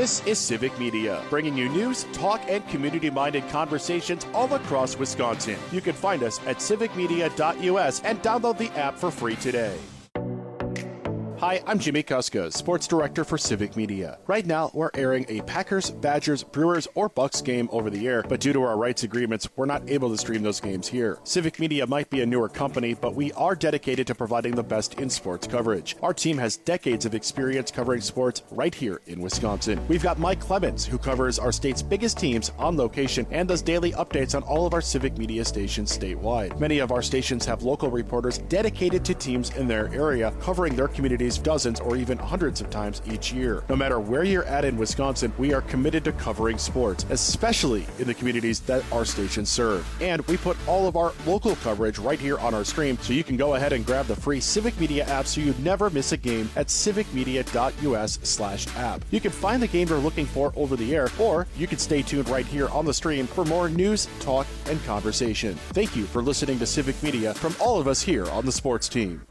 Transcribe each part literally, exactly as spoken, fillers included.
This is Civic Media, bringing you news, talk, and community-minded conversations all across Wisconsin. You can find us at civic media dot U S and download the app for free today. Hi, I'm Jimmy Kuska, Sports Director for Civic Media. Right now, we're airing a Packers, Badgers, Brewers, or Bucks game over the air, but due to our rights agreements, we're not able to stream those games here. Civic Media might be a newer company, but we are dedicated to providing the best in sports coverage. Our team has decades of experience covering sports right here in Wisconsin. We've got Mike Clemens, who covers our state's biggest teams on location and does daily updates on all of our Civic Media stations statewide. Many of our stations have local reporters dedicated to teams in their area, covering their communities dozens or even hundreds of times each year. No matter where you're at in Wisconsin, we are committed to covering sports, especially in the communities that our stations serve. And we put all of our local coverage right here on our stream, so you can go ahead and grab the free Civic Media app so you never miss a game at civic media dot U S slash app. You can find the game you're looking for over the air, or you can stay tuned right here on the stream for more news, talk, and conversation. Thank you for listening to Civic Media from all of us here on the sports team.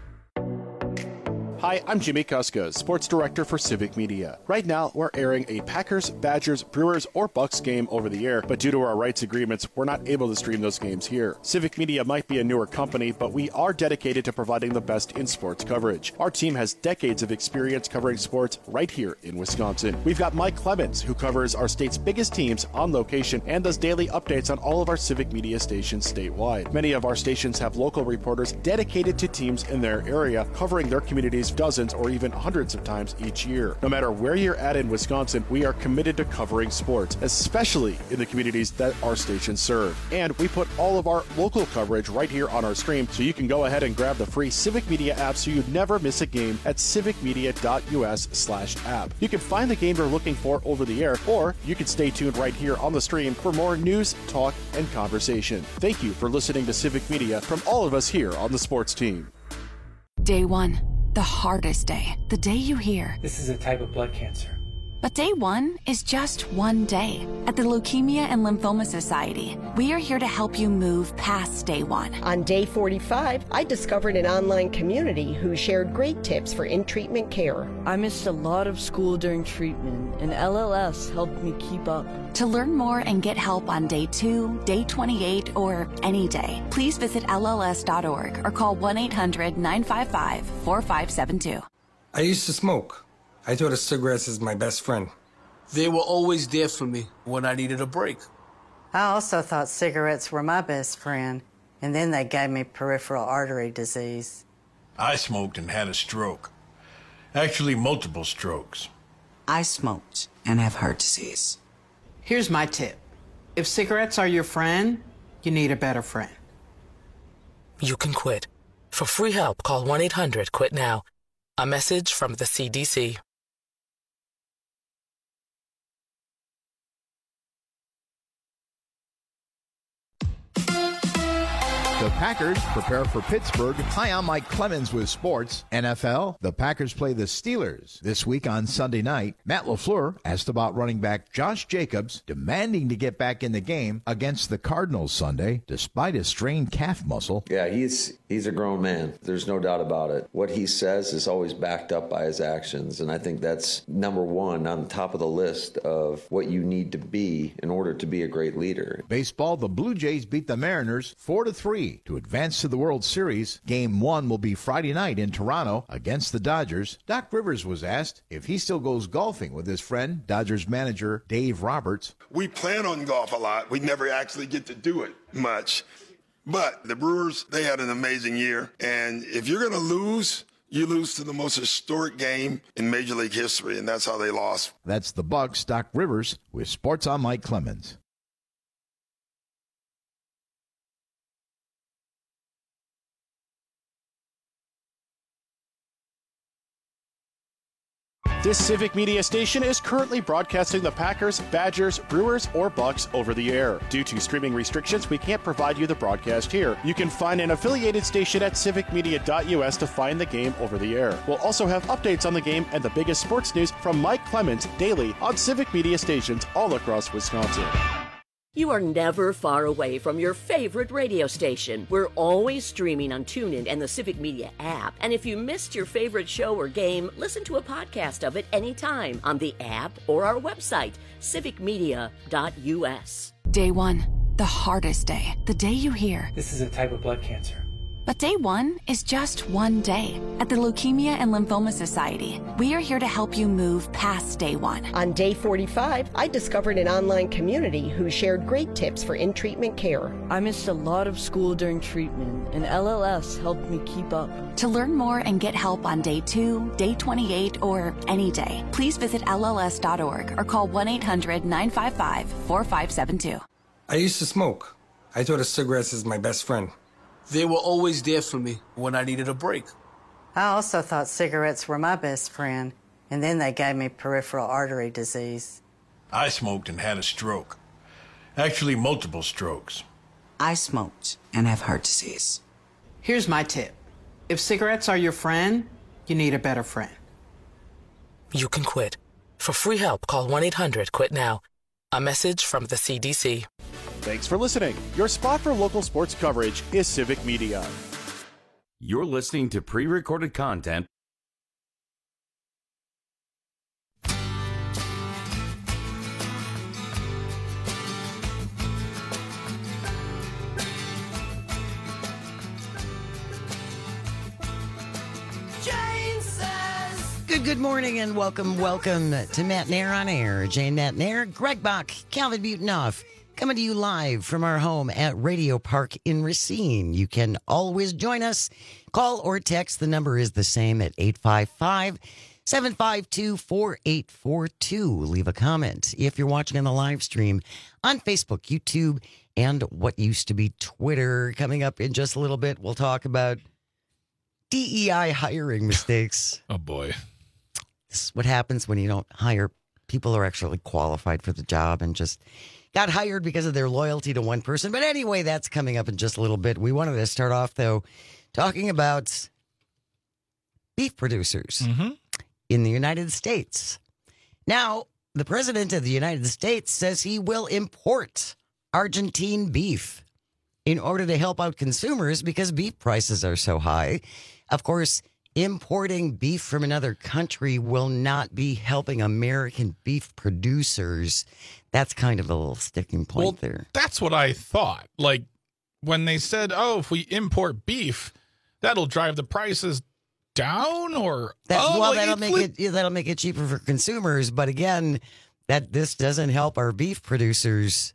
Hi, I'm Jimmy Kuska, Sports Director for Civic Media. Right now, we're airing a Packers, Badgers, Brewers, or Bucks game over the air, but due to our rights agreements, we're not able to stream those games here. Civic Media might be a newer company, but we are dedicated to providing the best in sports coverage. Our team has decades of experience covering sports right here in Wisconsin. We've got Mike Clemens, who covers our state's biggest teams on location and does daily updates on all of our Civic Media stations statewide. Many of our stations have local reporters dedicated to teams in their area, covering their communities dozens or even hundreds of times each year. No matter where you're at in Wisconsin, we are committed to covering sports, especially in the communities that our stations serve. And we put all of our local coverage right here on our stream, so you can go ahead and grab the free Civic Media app so you never miss a game at civic media dot U S slash app. You can find the game you're looking for over the air, or you can stay tuned right here on the stream for more news, talk, and conversation. Thank you for listening to Civic Media from all of us here on the sports team. Day one. The hardest day. The day you hear, this is a type of blood cancer. But day one is just one day. At the Leukemia and Lymphoma Society, we are here to help you move past day one. On day forty-five, I discovered an online community who shared great tips for in-treatment care. I missed a lot of school during treatment, and L L S helped me keep up. To learn more and get help on day two, day twenty-eight, or any day, please visit L L S dot org or call one eight hundred nine five five four five seven two. I used to smoke. I thought of cigarettes as my best friend. They were always there for me when I needed a break. I also thought cigarettes were my best friend, and then they gave me peripheral artery disease. I smoked and had a stroke. Actually, multiple strokes. I smoked and have heart disease. Here's my tip. If cigarettes are your friend, you need a better friend. You can quit. For free help, call one eight hundred quit now. A message from the C D C. The Packers prepare for Pittsburgh. Hi, I'm Mike Clemens with sports. N F L, the Packers play the Steelers this week on Sunday night. Matt LaFleur asked about running back Josh Jacobs demanding to get back in the game against the Cardinals Sunday, despite a strained calf muscle. Yeah, he's he's a grown man. There's no doubt about it. What he says is always backed up by his actions, and I think that's number one on top of the list of what you need to be in order to be a great leader. Baseball, the Blue Jays beat the Mariners four to three to advance to the World Series. Game one will be Friday night in Toronto against the Dodgers. Doc Rivers was asked if he still goes golfing with his friend, Dodgers manager Dave Roberts. We plan on golf a lot. We never actually get to do it much. But the Brewers, they had an amazing year. And if you're going to lose, you lose to the most historic game in Major League history, and that's how they lost. That's the Bucks. Doc Rivers with Sports on Mike Clemens. This Civic Media station is currently broadcasting the Packers, Badgers, Brewers, or Bucks over the air. Due to streaming restrictions, we can't provide you the broadcast here. You can find an affiliated station at civic media dot U S to find the game over the air. We'll also have updates on the game and the biggest sports news from Mike Clemens daily on Civic Media stations all across Wisconsin. You are never far away from your favorite radio station. We're always streaming on TuneIn and the Civic Media app. And if you missed your favorite show or game, listen to a podcast of it anytime on the app or our website, civic media dot u s. Day one, the hardest day. The day you hear, "This is a type of blood cancer." But day one is just one day. At the Leukemia and Lymphoma Society, we are here to help you move past day one. On day forty-five, I discovered an online community who shared great tips for in-treatment care. I missed a lot of school during treatment, and L L S helped me keep up. To learn more and get help on day two, day twenty-eight, or any day, please visit L L S dot org or call one eight hundred nine five five four five seven two. I used to smoke. I thought of cigarettes as my best friend. They were always there for me when I needed a break. I also thought cigarettes were my best friend, and then they gave me peripheral artery disease. I smoked and had a stroke. Actually, multiple strokes. I smoked and have heart disease. Here's my tip. If cigarettes are your friend, you need a better friend. You can quit. For free help, call one eight hundred quit now. A message from the C D C. Thanks for listening. Your spot for local sports coverage is Civic Media. You're listening to pre-recorded content. Good, good morning and welcome, welcome to Matt Nair on Air. Jane Matt Nair, Greg Bach, Calvin Butonoff, coming to you live from our home at Radio Park in Racine. You can always join us. Call or text. The number is the same at eight five five, seven five two, four eight four two. Leave a comment if you're watching on the live stream on Facebook, YouTube, and what used to be Twitter. Coming up in just a little bit, we'll talk about D E I hiring mistakes. Oh, boy. This is what happens when you don't hire people who are actually qualified for the job and just got hired because of their loyalty to one person. But anyway, that's coming up in just a little bit. We wanted to start off, though, talking about beef producers mm-hmm. in the United States. Now, the president of the United States says he will import Argentine beef in order to help out consumers because beef prices are so high. Of course, importing beef from another country will not be helping American beef producers. That's kind of a little sticking point well, there. That's what I thought. Like when they said, oh, if we import beef, that'll drive the prices down or that, oh, well, like that'll it, make it, yeah, that'll make it cheaper for consumers. But again, that this doesn't help our beef producers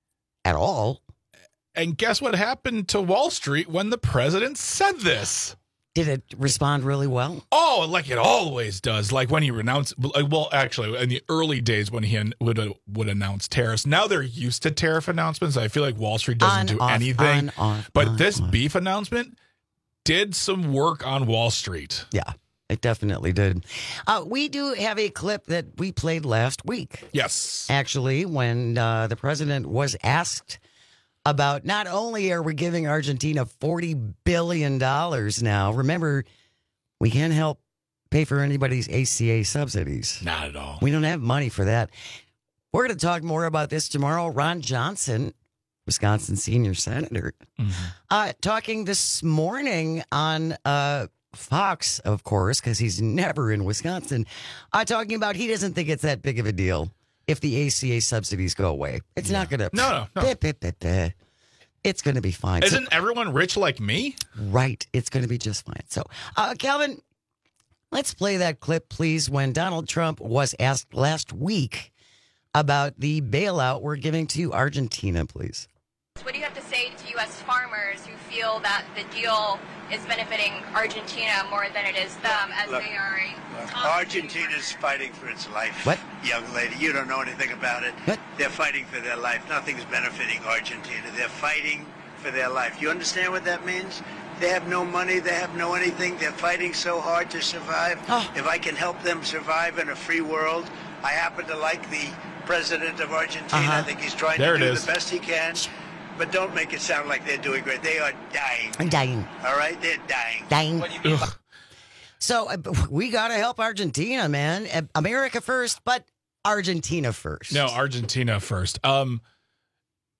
at all. And guess what happened to Wall Street when the president said this? Did it respond really well? Oh, like it always does. Like when he renounced, well, actually, in the early days when he would would announce tariffs. Now they're used to tariff announcements. I feel like Wall Street doesn't on, do off, anything. On, off, but on, this off. beef announcement did some work on Wall Street. Yeah, it definitely did. Uh, we do have a clip that we played last week. Yes. Actually, when uh, the president was asked about not only are we giving Argentina forty billion dollars now, remember, we can't help pay for anybody's A C A subsidies. Not at all. We don't have money for that. We're going to talk more about this tomorrow. Ron Johnson, Wisconsin senior senator, mm-hmm. uh, talking this morning on uh, Fox, of course, because he's never in Wisconsin, uh, talking about he doesn't think it's that big of a deal if the A C A subsidies go away. It's yeah. not going to. No, no, no. Beh, beh, beh, beh. It's going to be fine. Isn't so, everyone rich like me? Right. It's going to be just fine. So, uh, Calvin, let's play that clip, please, when Donald Trump was asked last week about the bailout we're giving to Argentina, please. What do you have to say to U S farmers who feel that the deal is benefiting Argentina more than it is them, as Look, they are a... Argentina's fighting for its life. What? Young lady, you don't know anything about it. What? They're fighting for their life. Nothing's benefiting Argentina. They're fighting for their life. You understand what that means? They have no money. They have no anything. They're fighting so hard to survive. Oh. If I can help them survive in a free world, I happen to like the president of Argentina. Uh-huh. I think he's trying there to do is. the best he can. But don't make it sound like they're doing great. They are dying. I'm dying. All right? They're dying. Dying. What do you mean? So uh, we got to help Argentina, man. Uh, America first, but Argentina first. No, Argentina first. Um,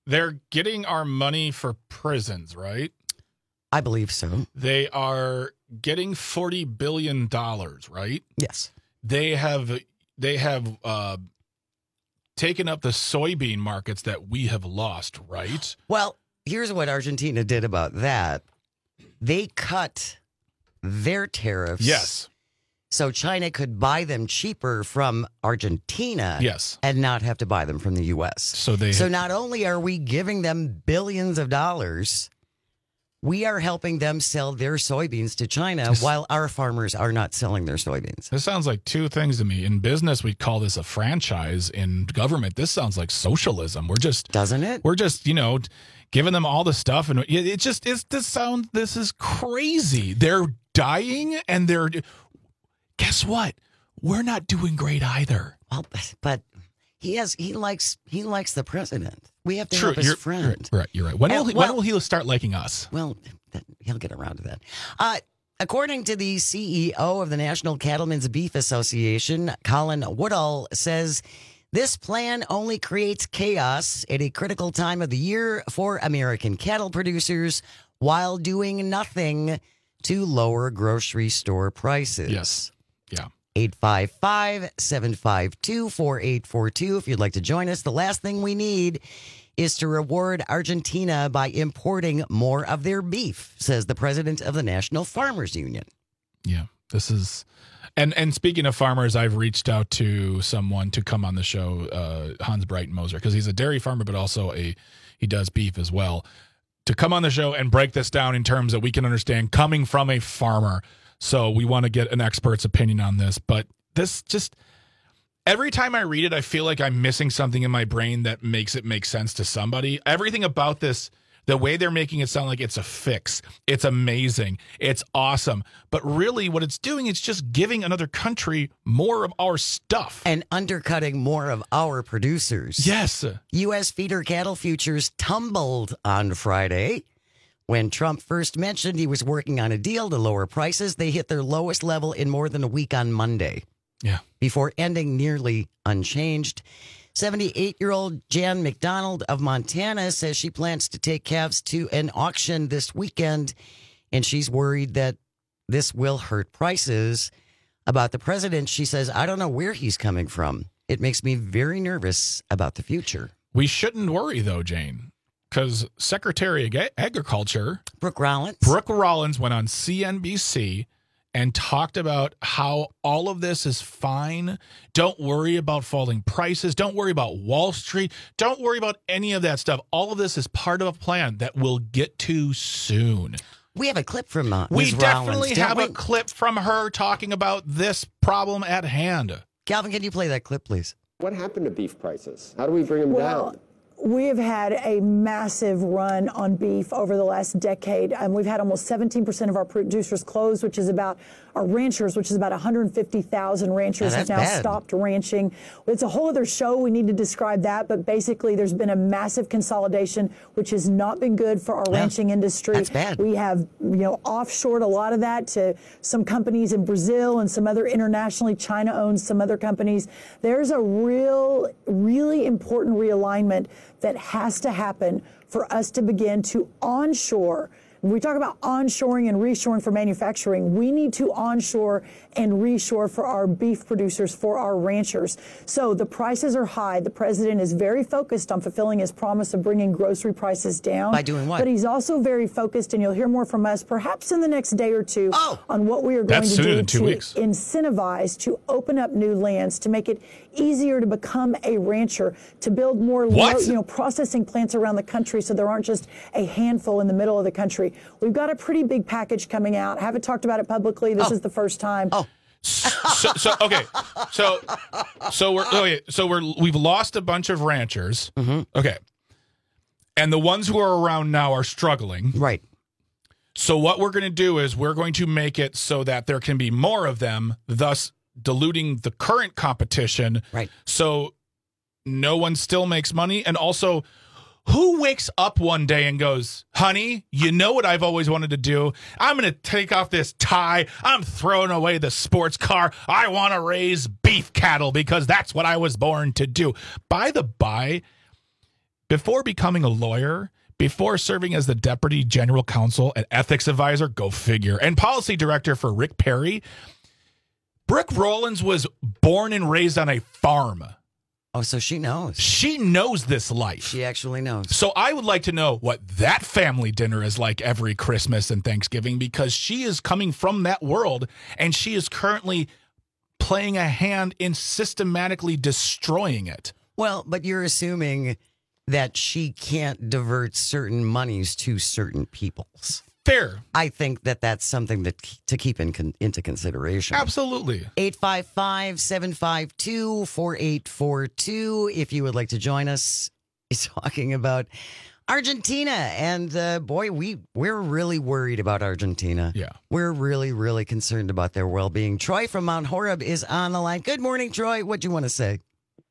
they're getting our money for prisons, right? I believe so. They are getting forty billion dollars, right? Yes. They have they have uh, taken up the soybean markets that we have lost, right? Well, here's what Argentina did about that. They cut their tariffs. Yes. So China could buy them cheaper from Argentina. Yes. And not have to buy them from the U S. So they So not only are we giving them billions of dollars, we are helping them sell their soybeans to China This- while our farmers are not selling their soybeans. This sounds like two things to me. In business, we'd call this a franchise. In government, this sounds like socialism. We're just doesn't it? We're just you know giving them all the stuff, and it, it just it's this sound. This is crazy. They're dying, and they're guess what? We're not doing great either. Well, but he has he likes he likes the president. We have to True, help his you're, friend. You're right. You're right. When will And- he, well- when will he start liking us? Well, that, he'll get around to that. Uh, according to the C E O of the National Cattlemen's Beef Association, Colin Woodall, says this plan only creates chaos at a critical time of the year for American cattle producers while doing nothing to lower grocery store prices. Yes. Yeah. eight five five, seven five two, four eight four two. If you'd like to join us, the last thing we need is to reward Argentina by importing more of their beef, says the president of the National Farmers Union. Yeah, this is, and and speaking of farmers, I've reached out to someone to come on the show, uh, Hans Breitenmoser, because he's a dairy farmer, but also a he does beef as well, to come on the show and break this down in terms that we can understand coming from a farmer. So we want to get an expert's opinion on this, but this just, every time I read it, I feel like I'm missing something in my brain that makes it make sense to somebody. Everything about this, the way they're making it sound like it's a fix, it's amazing, it's awesome. But really what it's doing is just giving another country more of our stuff. And undercutting more of our producers. Yes. U S feeder cattle futures tumbled on Friday. When Trump first mentioned he was working on a deal to lower prices, they hit their lowest level in more than a week on Monday. Yeah. Before ending nearly unchanged. seventy-eight-year-old Jan McDonald of Montana says she plans to take calves to an auction this weekend, and she's worried that this will hurt prices. About the president, she says, I don't know where he's coming from. It makes me very nervous about the future. We shouldn't worry, though, Jane, because Secretary of Agriculture Brooke Rollins Brooke Rollins went on C N B C and talked about how all of this is fine. Don't worry about falling prices. Don't worry about Wall Street. Don't worry about any of that stuff. All of this is part of a plan that we'll get to soon. We have a clip from uh, We Miz definitely Rollins, have we? a clip from her talking about this problem at hand. Calvin, can you play that clip, please? What happened to beef prices? How do we bring them well, down? We have had a massive run on beef over the last decade. Um, we've had almost seventeen percent of our producers close, which is about our ranchers, which is about one hundred fifty thousand ranchers Yeah, have now bad. stopped ranching. It's a whole other show. We need to describe that. But basically, there's been a massive consolidation, which has not been good for our Yeah, ranching industry. that's bad. We have, you know, offshored a lot of that to some companies in Brazil and some other internationally. China owns some other companies. There's a real, really important realignment that has to happen for us to begin to onshore. When we talk about onshoring and reshoring for manufacturing, we need to onshore and reshore for our beef producers, for our ranchers. So the prices are high. The president is very focused on fulfilling his promise of bringing grocery prices down. By doing what? But he's also very focused, and you'll hear more from us perhaps in the next day or two oh. on what we are going That's to soon, do in two to weeks. incentivize, to open up new lands, to make it easier to become a rancher, to build more What? low, you know, processing plants around the country so there aren't just a handful in the middle of the country. We've got a pretty big package coming out. I haven't talked about it publicly. This Oh. is the first time. Oh. So, so okay, so so we're okay, so we're we've lost a bunch of ranchers. Mm-hmm. Okay, and the ones who are around now are struggling. Right. So what we're going to do is we're going to make it so that there can be more of them, thus diluting the current competition. Right. So no one still makes money, and also, who wakes up one day and goes, honey, you know what I've always wanted to do? I'm going to take off this tie. I'm throwing away the sports car. I want to raise beef cattle because that's what I was born to do. By the by, before becoming a lawyer, before serving as the deputy general counsel and ethics advisor, go figure, and policy director for Rick Perry, Brooke Rollins was born and raised on a farm. Oh, so she knows. She knows this life. She actually knows. So I would like to know what that family dinner is like every Christmas and Thanksgiving, because she is coming from that world, and she is currently playing a hand in systematically destroying it. Well, but you're assuming that she can't divert certain monies to certain peoples. Fair. I think that that's something that to keep in con, into consideration. Absolutely. eight five five, seven five two, four eight four two if you would like to join us. He's talking about Argentina. And uh, boy, we, we're really worried about Argentina. Yeah. We're really, really concerned about their well-being. Troy from Mount Horeb is on the line. Good morning, Troy. What do you want to say?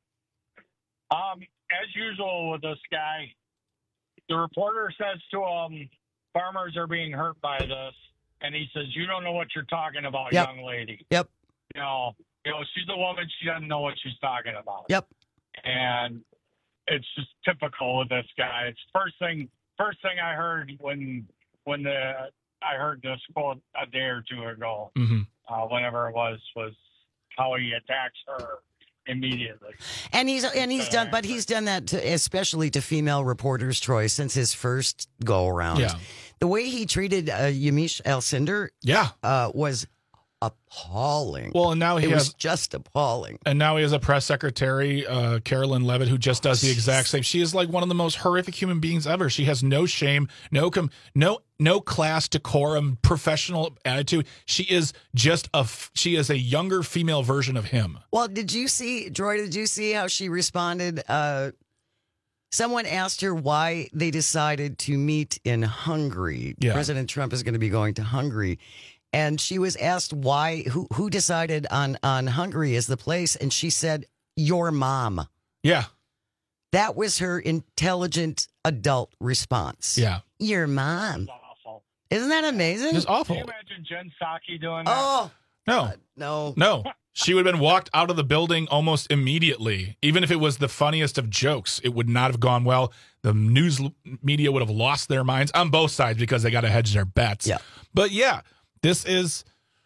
Um, as usual with this guy, the reporter says to him, farmers are being hurt by this. And he says, you don't know what you're talking about, Yep. young lady. Yep. You know, you know, she's a woman. She doesn't know what she's talking about. Yep. And it's just typical with this guy. It's first thing, first thing I heard when, when the, I heard this quote a day or two ago, mm-hmm. uh, whenever it was, was how he attacks her immediately. And he's and he's done, but he's done that to, especially to female reporters, Troy, since his first go around. Yeah. The way he treated uh, Yamiche Alcindor, yeah, uh, was appalling. Well, and now he it has was just appalling. And now he has a press secretary, uh, Carolyn Levitt, who just does the exact same. She is like one of the most horrific human beings ever. She has no shame, no com- no no class, decorum, professional attitude. She is just a f- she is a younger female version of him. Well, did you see, Troy? Did you see how she responded? Uh, someone asked her why they decided to meet in Hungary. Yeah. President Trump is going to be going to Hungary. And she was asked why, who who decided on, on Hungary as the place, and she said, your mom. Yeah. That was her intelligent adult response. Yeah. Your mom. Awful. Isn't that amazing? It's awful. Can you imagine Jen Psaki doing that? Oh. No. Uh, no. No. She would have been walked out of the building almost immediately. Even if it was the funniest of jokes, it would not have gone well. The news media would have lost their minds on both sides because they got to hedge their bets. Yeah. But yeah. This is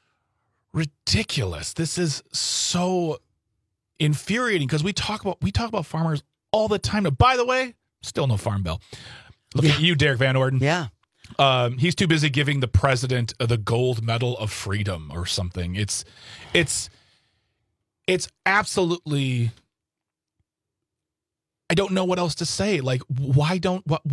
ridiculous. This is so infuriating because we talk about we talk about farmers all the time. Now, by the way, still no farm bill. Look yeah. at you, Derek Van Orden. Yeah. Um, he's too busy giving the president the gold medal of freedom or something. It's it's it's absolutely I don't know what else to say. Like, why don't what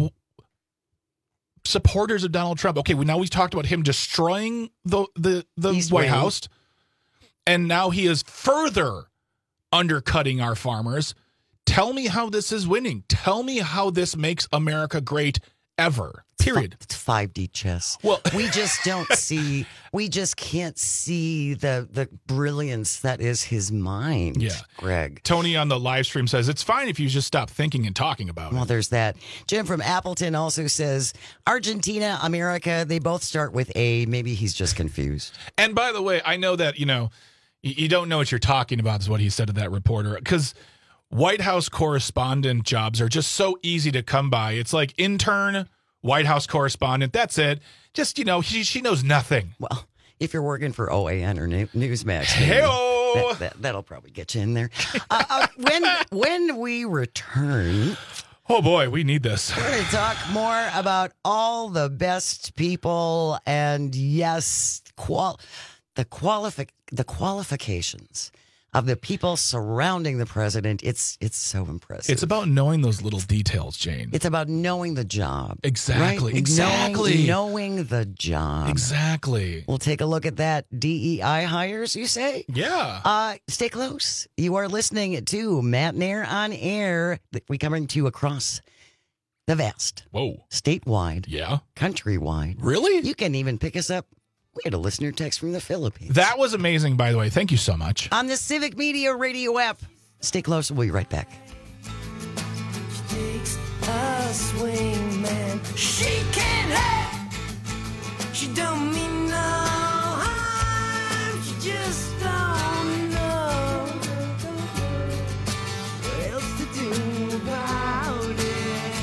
supporters of Donald Trump. Okay, well, now we've talked about him destroying the the, the White winning. House, and now he is further undercutting our farmers. Tell me how this is winning. Tell me how this makes America great ever. Period. It's five D chess. Well, we just don't see. We just can't see the the brilliance that is his mind. Yeah, Greg. Tony on the live stream says it's fine if you just stop thinking and talking about Well, it. there's that. Jim from Appleton also says Argentina, America. They both start with A. Maybe he's just confused. And by the way, I know that you know you, you don't know what you're talking about. Is what he said to that reporter because White House correspondent jobs are just so easy to come by. It's like intern. White House correspondent. That's it. Just, you know, she, she knows nothing. Well, if you're working for O A N or Newsmax, Hey-o! that, that, that'll probably get you in there. Uh, uh, when when we return, oh boy, we need this. We're going to talk more about all the best people and yes, qual the qualific the qualifications of the people surrounding the president. It's it's so impressive. It's about knowing those little details, Jane. It's about knowing the job. Exactly. Right? Exactly. Knowing, knowing the job. Exactly. We'll take a look at that. D E I hires, you say? Yeah. Uh, stay close. You are listening to Matt Nair on Air. We coming to you across the vast. Whoa. Statewide. Yeah. Countrywide. Really? You can even pick us up. We had a listener text from the Philippines. That was amazing, by the way. Thank you so much. On the Civic Media Radio app. Stay close. We'll be right back. She takes a swing, man. She can't help. She don't mean no harm. She just don't know what else to do about it.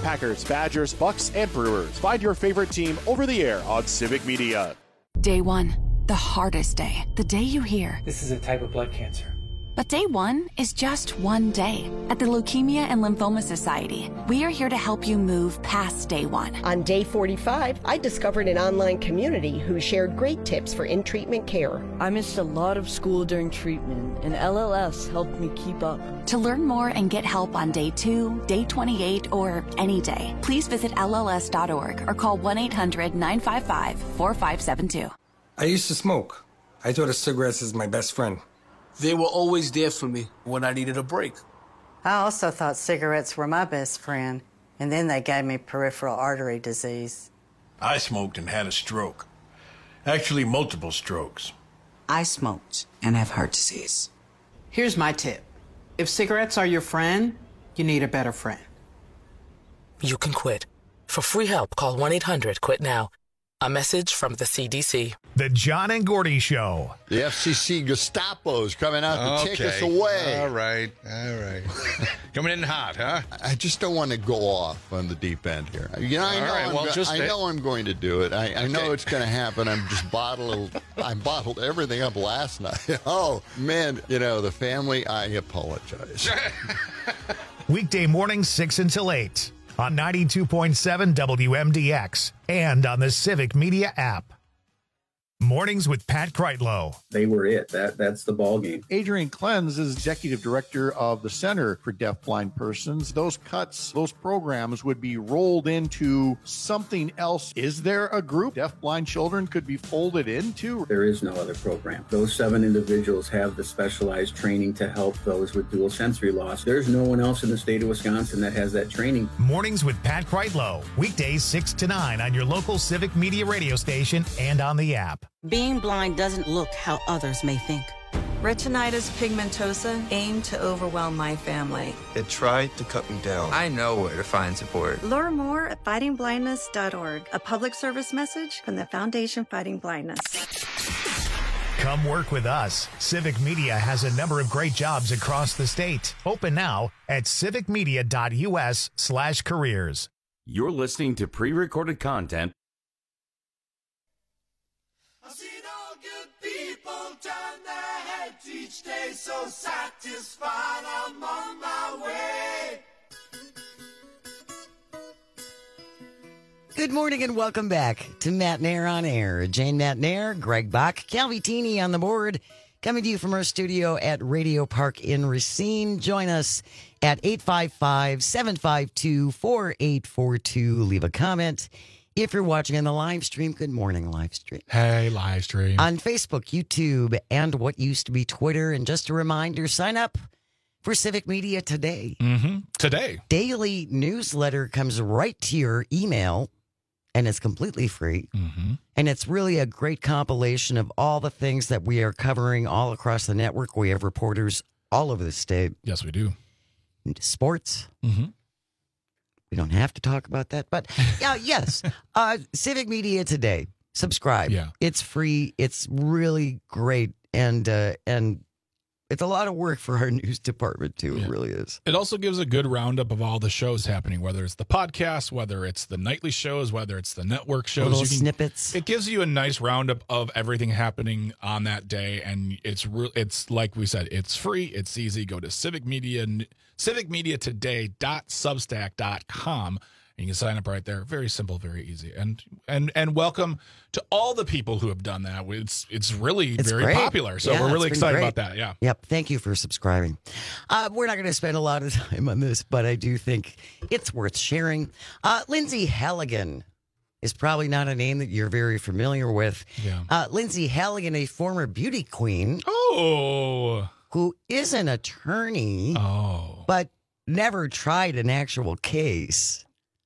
Packers, Badgers, Bucks, and Brewers. Find your favorite team over the air on Civic Media. Day one, the hardest day. The day you hear, "This is a type of blood cancer." But day one is just one day. At the Leukemia and Lymphoma Society, we are here to help you move past day one. On day forty-five, I discovered an online community who shared great tips for in-treatment care. I missed a lot of school during treatment, and L L S helped me keep up. To learn more and get help on day two, day twenty-eight, or any day, please visit L L S dot org or call one eight hundred nine five five four five seven two. I used to smoke. I thought of cigarettes as my best friend. They were always there for me when I needed a break. I also thought cigarettes were my best friend, and then they gave me peripheral artery disease. I smoked and had a stroke. Actually, multiple strokes. I smoked and have heart disease. Here's my tip. If cigarettes are your friend, you need a better friend. You can quit. For free help, call one eight hundred quit now. A message from the C D C. The John and Gordy Show. The F C C Gestapo's coming out to okay. take us away. All right, all right. Coming in hot, huh? I just don't want to go off on the deep end here. You know, I know, right, I'm, well, go- just I know I'm going to do it. I, I know Okay. it's going to happen. I'm just bottled. I bottled everything up last night. Oh man, you know the family. I apologize. Weekday mornings six until eight on ninety-two point seven W M D X and on the Civic Media app. Mornings with Pat Kreitlow. They were it. That That's the ball game. Adrian Clenz is executive director of the Center for Deafblind Persons. Those cuts, those programs would be rolled into something else. Is there a group deafblind children could be folded into? There is no other program. Those seven individuals have the specialized training to help those with dual sensory loss. There's no one else in the state of Wisconsin that has that training. Mornings with Pat Kreitlow. Weekdays six to nine on your local Civic Media radio station and on the app. Being blind doesn't look how others may think. Retinitis pigmentosa aimed to overwhelm my family. It tried to cut me down. I know where to find support. Learn more at fighting blindness dot org, a public service message from the Foundation Fighting Blindness. Come work with us. Civic Media has a number of great jobs across the state. Open now at civicmedia.us slash careers. You're listening to pre-recorded content. I've seen all good people turn their heads each day, so satisfied I'm on my way. Good morning and welcome back to Matt Nair on Air. Jane Matt Nair, Greg Bach, Calvitini on the board, coming to you from our studio at Radio Park in Racine. Join us at eight five five, seven five two, four eight four two. Leave a comment. If you're watching on the live stream, good morning, live stream. Hey, live stream. On Facebook, YouTube, and what used to be Twitter. And just a reminder, sign up for Civic Media today. Mm-hmm. Today. Daily newsletter comes right to your email, and it's completely free. Mm-hmm. And it's really a great compilation of all the things that we are covering all across the network. We have reporters all over the state. Yes, we do. Into sports. Mm-hmm. We don't have to talk about that, but yeah, yes. Uh, Civic Media Today. Subscribe. Yeah. It's free. It's really great. And uh, and it's a lot of work for our news department, too. Yeah. It really is. It also gives a good roundup of all the shows happening, whether it's the podcast, whether it's the nightly shows, whether it's the network shows. Little you can, snippets. It gives you a nice roundup of everything happening on that day. And it's re- it's like we said, it's free. It's easy. Go to Civic Media, civic media today dot substack dot com. And you can sign up right there. Very simple, very easy. And and and welcome to all the people who have done that. It's it's really It's very great. popular. So Yeah, we're really it's been excited great. about that. Yeah. Yep. Thank you for subscribing. Uh, we're not going to spend a lot of time on this, but I do think it's worth sharing. Uh, Lindsay Halligan is probably not a name that you're very familiar with. Yeah. Uh, Lindsay Halligan, a former beauty queen. Oh. Who is an attorney. Oh. But never tried an actual case.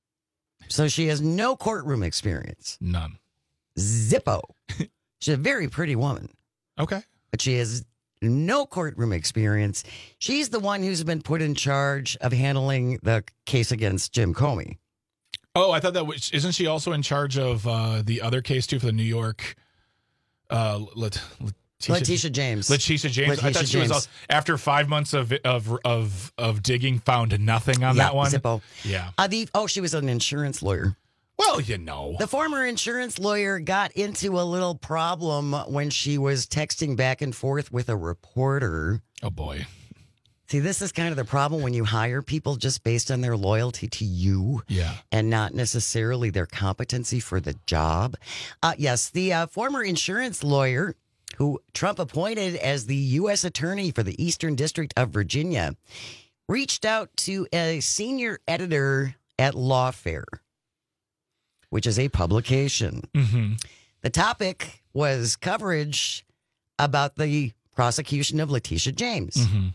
So she has no courtroom experience. None. Zippo. She's a very pretty woman. Okay. But she has no courtroom experience. She's the one who's been put in charge of handling the case against Jim Comey. Oh, I thought that was, isn't she also in charge of uh, the other case too for the New York uh, Lat- Letitia James. Letitia James. Letitia I thought she James. was, after five months of of of, of digging, found nothing on yeah, that one. Zippo. Yeah. Uh, the, oh, she was an insurance lawyer. Well, you know. The former insurance lawyer got into a little problem when she was texting back and forth with a reporter. Oh, boy. See, this is kind of the problem when you hire people just based on their loyalty to you. Yeah. And not necessarily their competency for the job. Uh, yes, the uh, former insurance lawyer who Trump appointed as the U S attorney for the Eastern District of Virginia reached out to a senior editor at Lawfare, which is a publication. Mm-hmm. The topic was coverage about the prosecution of Letitia James. Mm-hmm.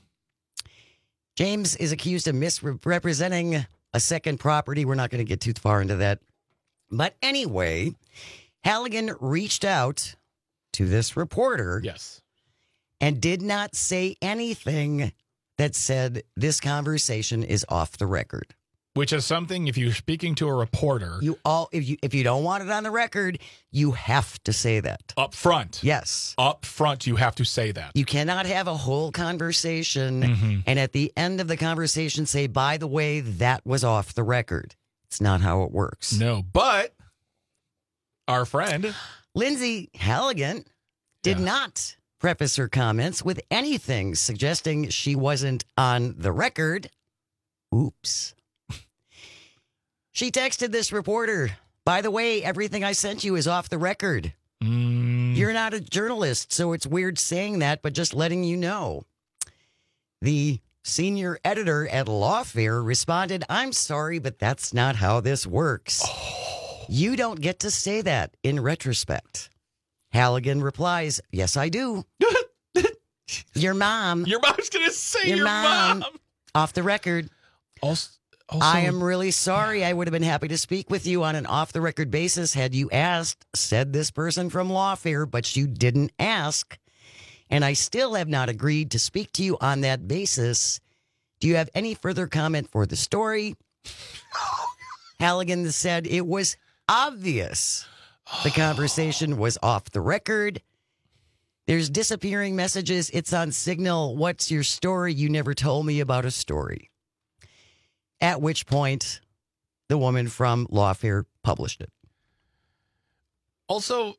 James is accused of misrepresenting a second property. We're not going to get too far into that. But anyway, Halligan reached out to this reporter. Yes. And did not say anything that said this conversation is off the record. Which is something, if you're speaking to a reporter, You all if you if you don't want it on the record, you have to say that. up front, Yes. up front, you have to say that. You cannot have a whole conversation Mhm. and at the end of the conversation say, by the way, that was off the record. It's not how it works. No, but our friend, Lindsay Halligan did Yeah. not preface her comments with anything suggesting she wasn't on the record. Oops. She texted this reporter, by the way, everything I sent you is off the record. mm, You're not a journalist, so it's weird saying that, but just letting you know. The senior editor at Lawfare responded, I'm sorry, but that's not how this works. You don't get to say that in retrospect. Halligan replies, yes, I do. Your mom. your mom's going to say Your your, mom. mom. Off the record. Also, also, I am really sorry. I would have been happy to speak with you on an off the record basis had you asked, said this person from Lawfare, but you didn't ask. And I still have not agreed to speak to you on that basis. Do you have any further comment for the story? Halligan said it was obvious the conversation was off the record. There's disappearing messages. It's on Signal. What's your story? You never told me about a story. At which point, the woman from Lawfare published it. Also,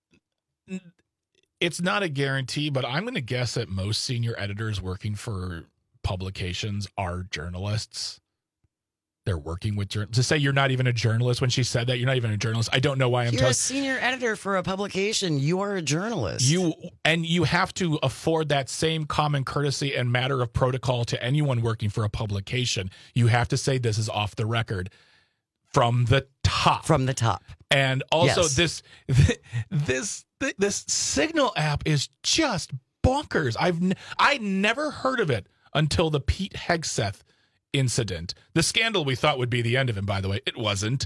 n- it's not a guarantee, but I'm going to guess that most senior editors working for publications are journalists. They're working with journalists. To say you're not even a journalist when she said that, you're not even a journalist. I don't know why I'm You're telling a senior editor for a publication. You are a journalist. you. And you have to afford that same common courtesy and matter of protocol to anyone working for a publication. You have to say this is off the record from the top. From the top. And also Yes. this this this Signal app is just bonkers. I've n- I never heard of it until the Pete Hegseth incident. The scandal we thought would be the end of him, by the way. It wasn't.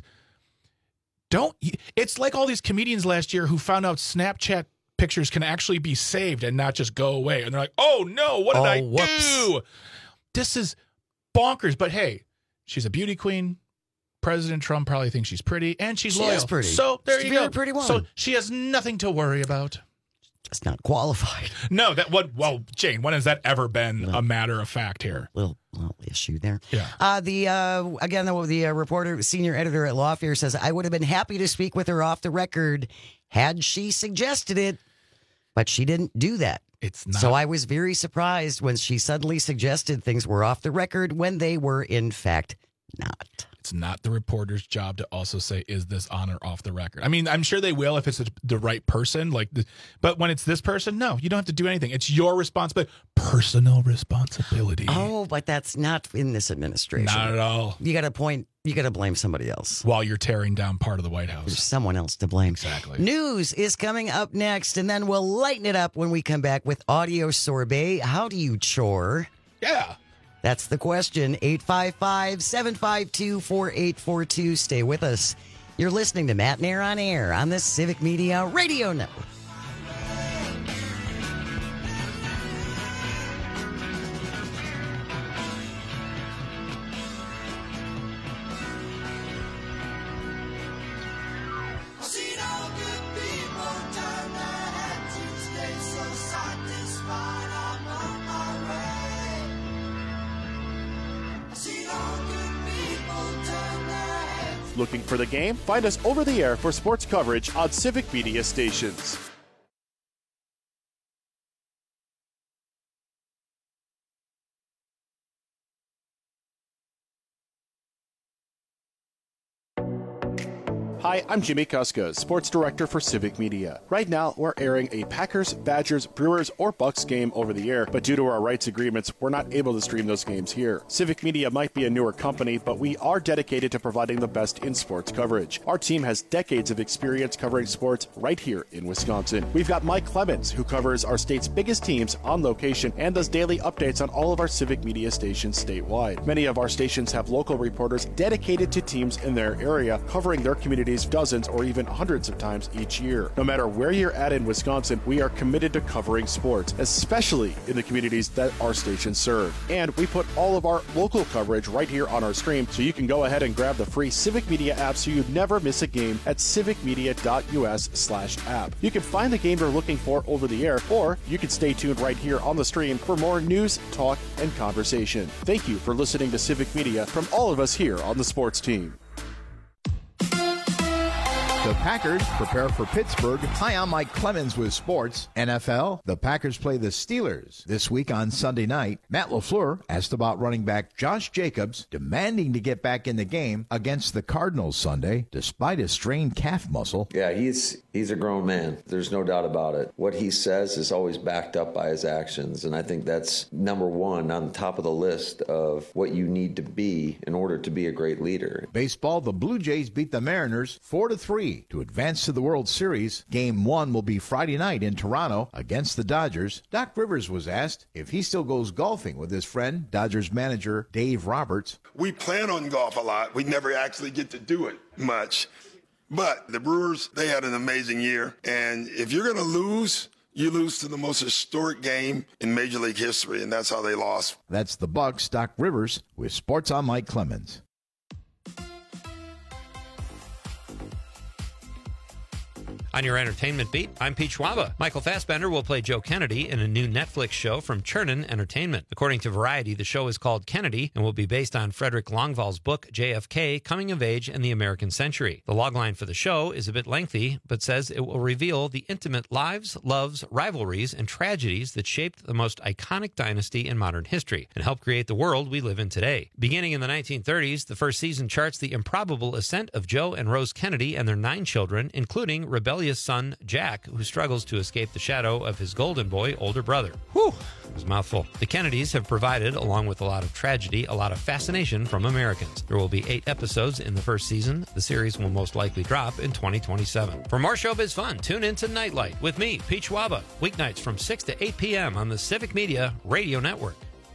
Don't it's like all these comedians last year who found out Snapchat pictures can actually be saved and not just go away. And they're like, "Oh no, what did Oh, I whoops. do?" This is bonkers, but hey, she's a beauty queen. President Trump probably thinks she's pretty, and she's She loyal. is pretty. So there She's you a very go. pretty woman. So she has nothing to worry about. Just not qualified. No, that what? Well, Jane, when has that ever been a matter of fact here? Little, little issue there. Yeah. Uh, the uh, again, the, the uh, reporter, senior editor at Lawfare says, I would have been happy to speak with her off the record had she suggested it, but she didn't do that. It's not. So I was very surprised when she suddenly suggested things were off the record when they were, in fact, not. It's not the reporter's job to also say, is this on or off the record? I mean, I'm sure they will if it's the right person. Like, the, but when it's this person, no, you don't have to do anything. It's your responsibility, personal responsibility. Oh, but that's not in this administration. Not at all. You got to point. You got to blame somebody else. While you're tearing down part of the White House. There's someone else to blame. Exactly. News is coming up next, and then we'll lighten it up when we come back with Audio Sorbet. How do you chore? Yeah. That's the question. eight five five, seven five two, four eight four two. Stay with us. You're listening to Matt Nair on Air on the Civic Media Radio Network. I've seen all good people turn their heads each day so silent. Looking for the game? Find us over the air for sports coverage on Civic Media stations. Hi, I'm Jimmy Kuska, Sports Director for Civic Media. Right now, we're airing a Packers, Badgers, Brewers, or Bucks game over the air, but due to our rights agreements, we're not able to stream those games here. Civic Media might be a newer company, but we are dedicated to providing the best in sports coverage. Our team has decades of experience covering sports right here in Wisconsin. We've got Mike Clemens, who covers our state's biggest teams on location and does daily updates on all of our Civic Media stations statewide. Many of our stations have local reporters dedicated to teams in their area, covering their communities dozens or even hundreds of times each year. No matter where you're at in Wisconsin, we are committed to covering sports, especially in the communities that our stations serve. And we put all of our local coverage right here on our stream, so you can go ahead and grab the free Civic Media app so you never miss a game at civicmedia.us slash app. You can find the game you're looking for over the air, or you can stay tuned right here on the stream for more news, talk, and conversation. Thank you for listening to Civic Media from all of us here on the sports team. The Packers prepare for Pittsburgh. Hi, I'm Mike Clemens with sports. N F L, the Packers play the Steelers this week on Sunday night. Matt LaFleur asked about running back Josh Jacobs demanding to get back in the game against the Cardinals Sunday, despite a strained calf muscle. Yeah, he's he's a grown man. There's no doubt about it. What he says is always backed up by his actions, and I think that's number one on the top of the list of what you need to be in order to be a great leader. Baseball, the Blue Jays beat the Mariners four to three to advance to the World Series. Game one will be Friday night in Toronto against the Dodgers. Doc Rivers was asked if he still goes golfing with his friend, Dodgers manager Dave Roberts. We plan on golf a lot. We never actually get to do it much. But the Brewers, they had an amazing year. And if you're going to lose, you lose to the most historic game in Major League history, and that's how they lost. That's the Bucks. Doc Rivers with Sports on Mike Clemens. On your entertainment beat, I'm Pete Schwaba. Michael Fassbender will play Joe Kennedy in a new Netflix show from Chernin Entertainment. According to Variety, the show is called Kennedy and will be based on Frederick Longvall's book J F K, Coming of Age in the American Century. The logline for the show is a bit lengthy, but says it will reveal the intimate lives, loves, rivalries, and tragedies that shaped the most iconic dynasty in modern history and helped create the world we live in today. Beginning in the nineteen thirties, the first season charts the improbable ascent of Joe and Rose Kennedy and their nine children, including rebellious son Jack, who struggles to escape the shadow of his golden boy older brother. Whew, it was a mouthful. The Kennedys have provided, along with a lot of tragedy, a lot of fascination from Americans. There will be eight episodes in the first season. The series will most likely drop in twenty twenty-seven. For more showbiz fun, tune in to Nightlight with me, Pete Schwaba, weeknights from six to eight p.m. on the Civic Media Radio Network.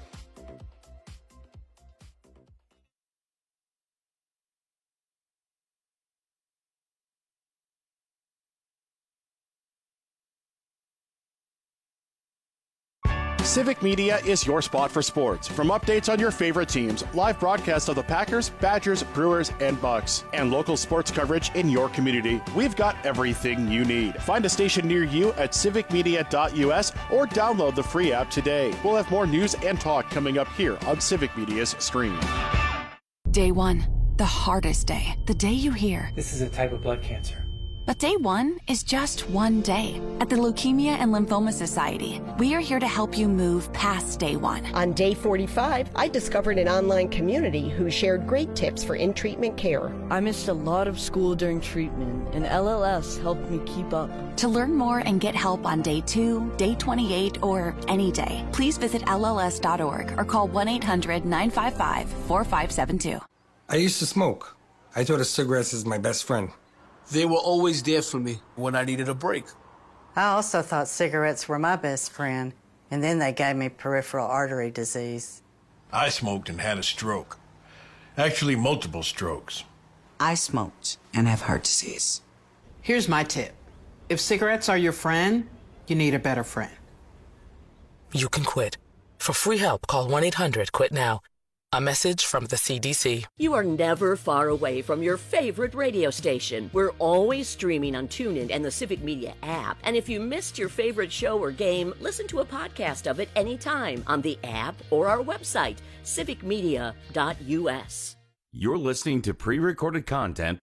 Civic Media is your spot for sports. From updates on your favorite teams, live broadcasts of the Packers, Badgers, Brewers, and Bucks, and local sports coverage in your community, we've got everything you need. Find a station near you at civic media dot u s or download the free app today. We'll have more news and talk coming up here on Civic Media's stream. Day one, the hardest day. The day you hear, this is a type of blood cancer. But day one is just one day. At the Leukemia and Lymphoma Society, we are here to help you move past day one. On day forty-five, I discovered an online community who shared great tips for in-treatment care. I missed a lot of school during treatment, and L L S helped me keep up. To learn more and get help on day two, day twenty-eight, or any day, please visit L L S dot org or call one eight hundred nine five five four five seven two. I used to smoke. I thought of cigarettes as my best friend. They were always there for me when I needed a break. I also thought cigarettes were my best friend, and then they gave me peripheral artery disease. I smoked and had a stroke. Actually, multiple strokes. I smoked and have heart disease. Here's my tip. If cigarettes are your friend, you need a better friend. You can quit. For free help, call one eight hundred quit now. A message from the C D C. You are never far away from your favorite radio station. We're always streaming on TuneIn and the Civic Media app. And if you missed your favorite show or game, listen to a podcast of it anytime on the app or our website, civic media dot u s. You're listening to pre-recorded content.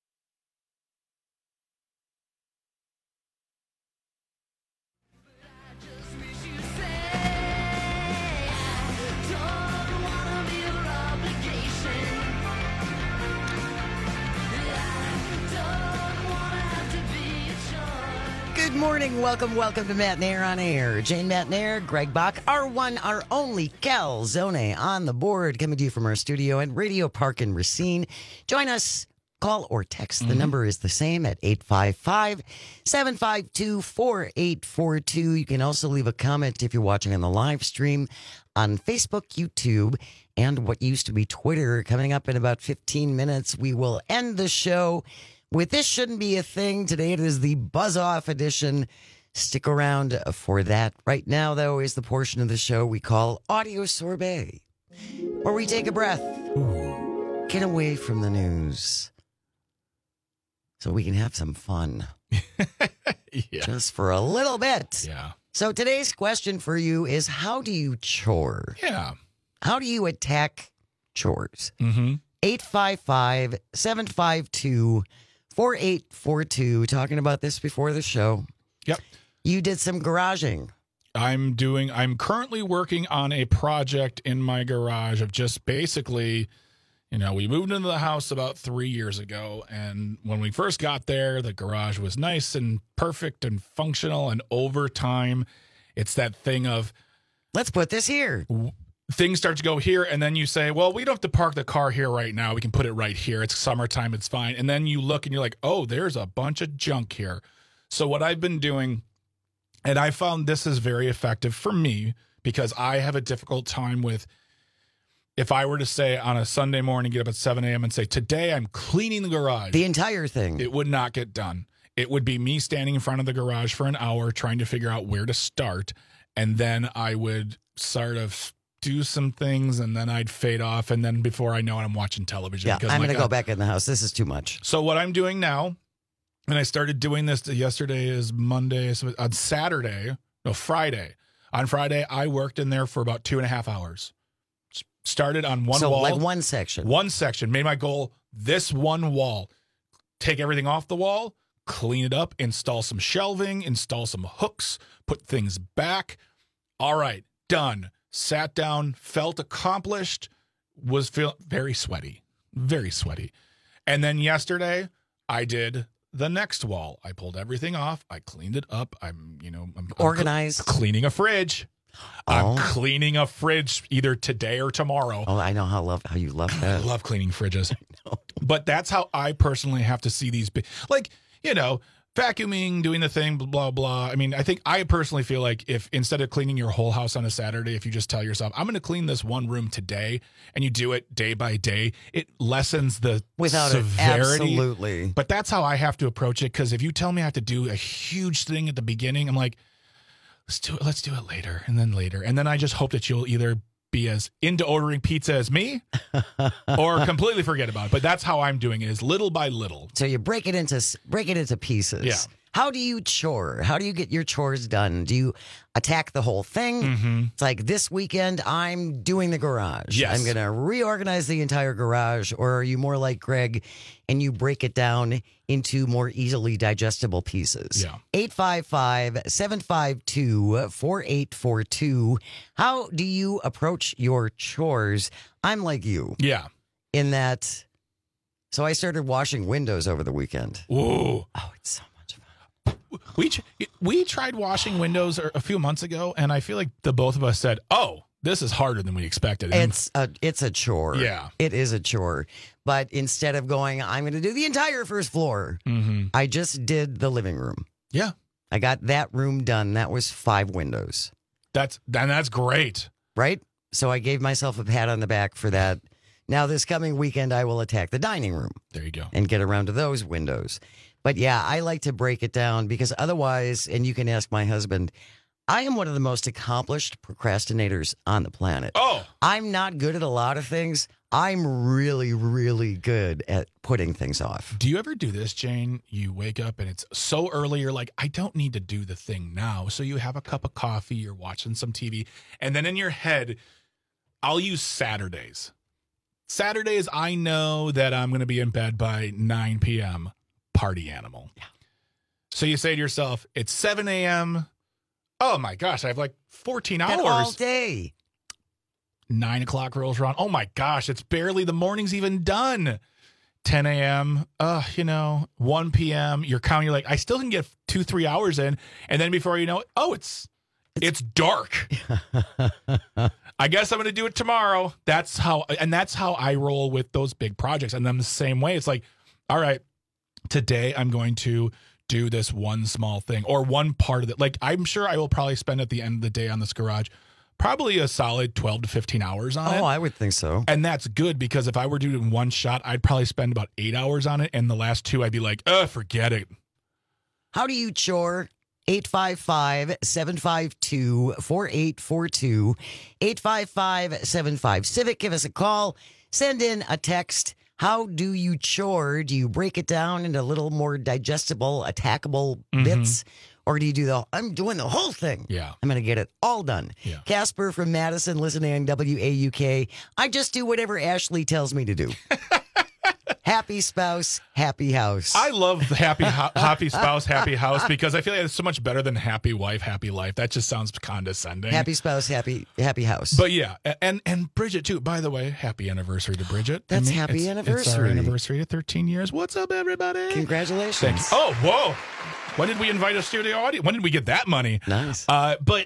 Good morning. Welcome, welcome to Matt Nair on Air. Jane Matt Nair, Greg Bach, our one, our only Cal Zone on the board, coming to you from our studio at Radio Park in Racine. Join us. Call or text. The Mm-hmm. number is the same at eight five five, seven five two, four eight four two. You can also leave a comment if you're watching on the live stream on Facebook, YouTube, and what used to be Twitter. Coming up in about fifteen minutes, we will end the show with This Shouldn't Be a Thing. Today it is the Buzz Off edition. Stick around for that. Right now, though, is the portion of the show we call Audio Sorbet, where we take a breath, get away from the news, so we can have some fun. Yeah. Just for a little bit. Yeah. So today's question for you is, how do you chore? Yeah. How do you attack chores? Mm-hmm. eight five five, seven five two, four eight four two. Talking about this before the show. Yep. You did some garaging. I'm doing, I'm currently working on a project in my garage of just basically, you know, we moved into the house about three years ago. And when we first got there, the garage was nice and perfect and functional. And over time, it's that thing of, let's put this here. Things start to go here. And then you say, well, we don't have to park the car here right now. We can put it right here. It's summertime. It's fine. And then you look and you're like, oh, there's a bunch of junk here. So what I've been doing, and I found this is very effective for me because I have a difficult time with, if I were to say on a Sunday morning, get up at seven a.m. and say, today I'm cleaning the garage. The entire thing. It would not get done. It would be me standing in front of the garage for an hour trying to figure out where to start. And then I would sort of do some things and then I'd fade off. And then before I know it, I'm watching television. Yeah, because I'm like, going to go uh, back in the house. This is too much. So what I'm doing now, and I started doing this yesterday is Monday. So on Saturday, no, Friday. On Friday, I worked in there for about two and a half hours. Started on one so wall. like one section. One section. Made my goal this one wall. Take everything off the wall, clean it up, install some shelving, install some hooks, put things back. All right, done. Sat down, felt accomplished, was feel very sweaty, very sweaty. And then yesterday, I did the next wall. I pulled everything off. I cleaned it up. I'm, you know, I'm organized. I'm cl- cleaning a fridge. Oh. I'm cleaning a fridge either today or tomorrow. Oh, I know how love how you love that. I love cleaning fridges. But that's how I personally have to see these. Bi- like, you know, vacuuming, doing the thing, blah, blah, blah. I mean, I think I personally feel like if instead of cleaning your whole house on a Saturday, if you just tell yourself, I'm going to clean this one room today, and you do it day by day, it lessens the Without severity. It, absolutely. But that's how I have to approach it, because if you tell me I have to do a huge thing at the beginning, I'm like, let's do it. Let's do it later, and then later. And then I just hope that you'll either be as into ordering pizza as me or completely forget about it. But that's how I'm doing it, is little by little. So you break it into break it into pieces. Yeah. How do you chore? How do you get your chores done? Do you attack the whole thing? Mm-hmm. It's like, this weekend I'm doing the garage. Yes. I'm going to reorganize the entire garage. Or are you more like Greg and you break it down into more easily digestible pieces? Yeah. eight five five, seven five two, four eight four two. How do you approach your chores? I'm like you. Yeah. In that, so I started washing windows over the weekend. Whoa. Oh, it's so We we tried washing windows a few months ago, and I feel like the both of us said, "Oh, this is harder than we expected." And It's a it's a chore. Yeah. It is a chore. But instead of going, I'm going to do the entire first floor, mm-hmm. I just did the living room. Yeah. I got that room done. That was five windows. That's and that's great. Right? So I gave myself a pat on the back for that. Now, this coming weekend, I will attack the dining room. There you go. And get around to those windows. But yeah, I like to break it down because otherwise, and you can ask my husband, I am one of the most accomplished procrastinators on the planet. Oh. I'm not good at a lot of things. I'm really, really good at putting things off. Do you ever do this, Jane? You wake up and it's so early, you're like, I don't need to do the thing now. So you have a cup of coffee, you're watching some T V, and then in your head, I'll use Saturdays. Saturdays, I know that I'm going to be in bed by nine p.m. Party animal. Yeah. So you say to yourself, it's seven a.m. Oh my gosh, I have like fourteen hours. And all day. Nine o'clock rolls around. Oh my gosh, it's barely the morning's even done. ten a.m. Uh, you know, one p.m. You're counting. You're like, I still can get two, three hours in, and then before you know it, oh, it's it's dark. I guess I'm going to do it tomorrow. That's how, and that's how I roll with those big projects. And then the same way, it's like, all right, today I'm going to do this one small thing or one part of it. Like, I'm sure I will probably spend at the end of the day on this garage probably a solid twelve to fifteen hours on it. Oh, I would think so. And that's good because if I were doing one shot, I'd probably spend about eight hours on it. And the last two, I'd be like, uh, forget it. How do you chore? eight five five, seven five two, four eight four two. eight five five, seven five Civic. Give us a call. Send in a text. How do you chore? Do you break it down into little more digestible, attackable Mm-hmm. bits? Or do you do the, I'm doing the whole thing. Yeah. I'm going to get it all done. Yeah. Casper from Madison, listening on W A U K. I just do whatever Ashley tells me to do. Happy spouse, happy house. I love happy ho- happy spouse, happy house because I feel like it's so much better than happy wife, happy life. That just sounds condescending. Happy spouse, happy happy house. But yeah, and and Bridget too. By the way, happy anniversary to Bridget. That's I mean, happy it's, anniversary. It's our anniversary to thirteen years. What's up, everybody? Congratulations. Thank you. Oh, whoa. When did we invite a studio audience? When did we get that money? Nice. Uh, but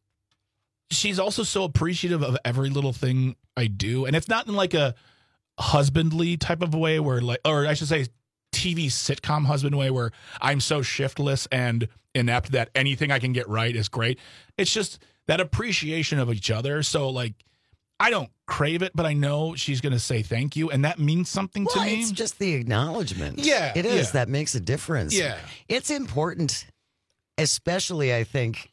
she's also so appreciative of every little thing I do. And it's not in like a husbandly type of way where like, or I should say T V sitcom husband way where I'm so shiftless and inept that anything I can get right is great. It's just that appreciation of each other. So like, I don't crave it, but I know she's going to say thank you. And that means something well, to me. It's just the acknowledgement. Yeah. It is. Yeah. That makes a difference. Yeah. It's important, especially I think,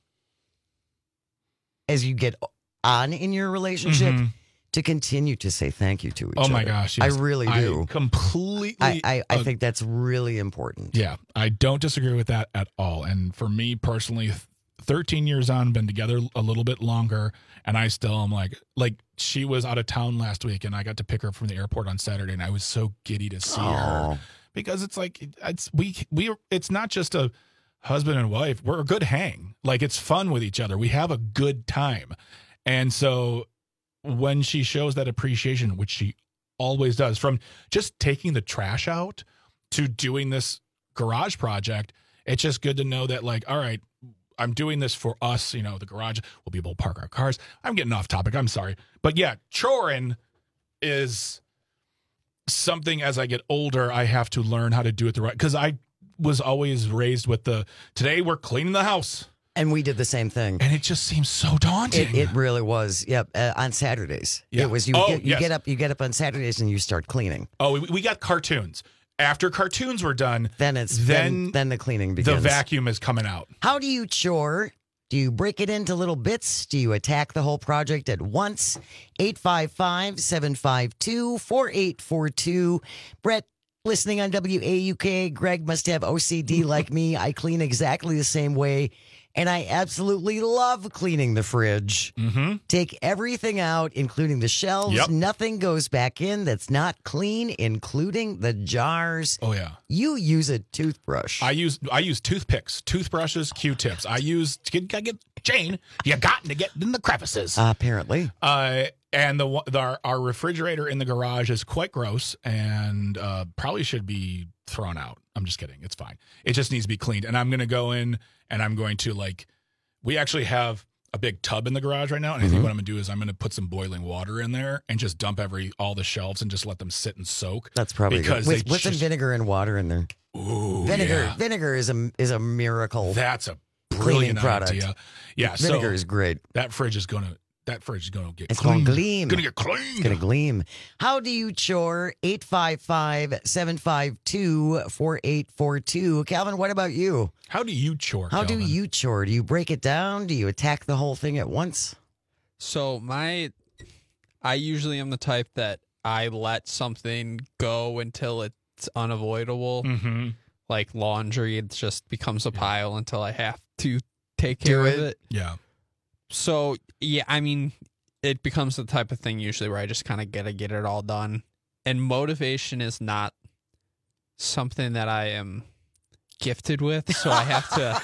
as you get on in your relationship, Mhm. to continue to say thank you to each Oh other. my gosh, I yes. really do. I completely. I, I, I uh, think that's really important. Yeah, I don't disagree with that at all. And for me personally, thirteen years on, been together a little bit longer, and I still am like, like she was out of town last week, and I got to pick her up from the airport on Saturday, and I was so giddy to see her because it's like it's we we it's not just a husband and wife. We're a good hang. Like it's fun with each other. We have a good time, and so when she shows that appreciation, which she always does, from just taking the trash out to doing this garage project, it's just good to know that, like, all right, I'm doing this for us, you know, the garage, we'll be able to park our cars. I'm getting off topic. I'm sorry. But yeah, choring is something as I get older, I have to learn how to do it the right, because I was always raised with the, today we're cleaning the house. And we did the same thing. And it just seems so daunting. It, it really was. Yep. Uh, on Saturdays. Yeah. It was you, Oh, get, you yes. get up you get up on Saturdays and you start cleaning. Oh, we, we got cartoons. After cartoons were done, Then it's then, then, then the cleaning begins. the vacuum is coming out. How do you chore? Do you break it into little bits? Do you attack the whole project at once? eight five five, seven five two, four eight four two. Brett, listening on W A U K. Greg must have O C D like me. I clean exactly the same way. And I absolutely love cleaning the fridge. Mm-hmm. Take everything out, including the shelves. Yep. Nothing goes back in that's not clean, including the jars. Oh, yeah. You use a toothbrush. I use I use toothpicks, toothbrushes, Q-tips. I use get, gotta get Jane. You got to get in the crevices. Uh, apparently. Uh, and the, the our, our refrigerator in the garage is quite gross and uh, probably should be thrown out. I'm just kidding. It's fine. It just needs to be cleaned. And I'm going to go in and I'm going to like, we actually have a big tub in the garage right now. And I think Mhm. what I'm going to do is I'm going to put some boiling water in there and just dump every, all the shelves and just let them sit and soak. That's probably because good. With, they with some just- vinegar and water in there. Ooh, Vinegar, yeah. vinegar is a is a miracle. That's a cleaning brilliant product. idea. Yeah, Vinegar so is great. that fridge is gonna that fridge is gonna get It's clean. gonna gleam. Gonna get clean. It's gonna gleam. How do you chore? eight five five, seven five two, four eight four two. Calvin, what about you? How do you chore? How Calvin? do you chore? Do you break it down? Do you attack the whole thing at once? So my, I usually am the type that I let something go until it's unavoidable. Mm-hmm. Like laundry, it just becomes a pile until I have to take care Do of it. it. Yeah. So yeah, I mean, it becomes the type of thing usually where I just kind of get to get it all done. And motivation is not something that I am gifted with, so I have to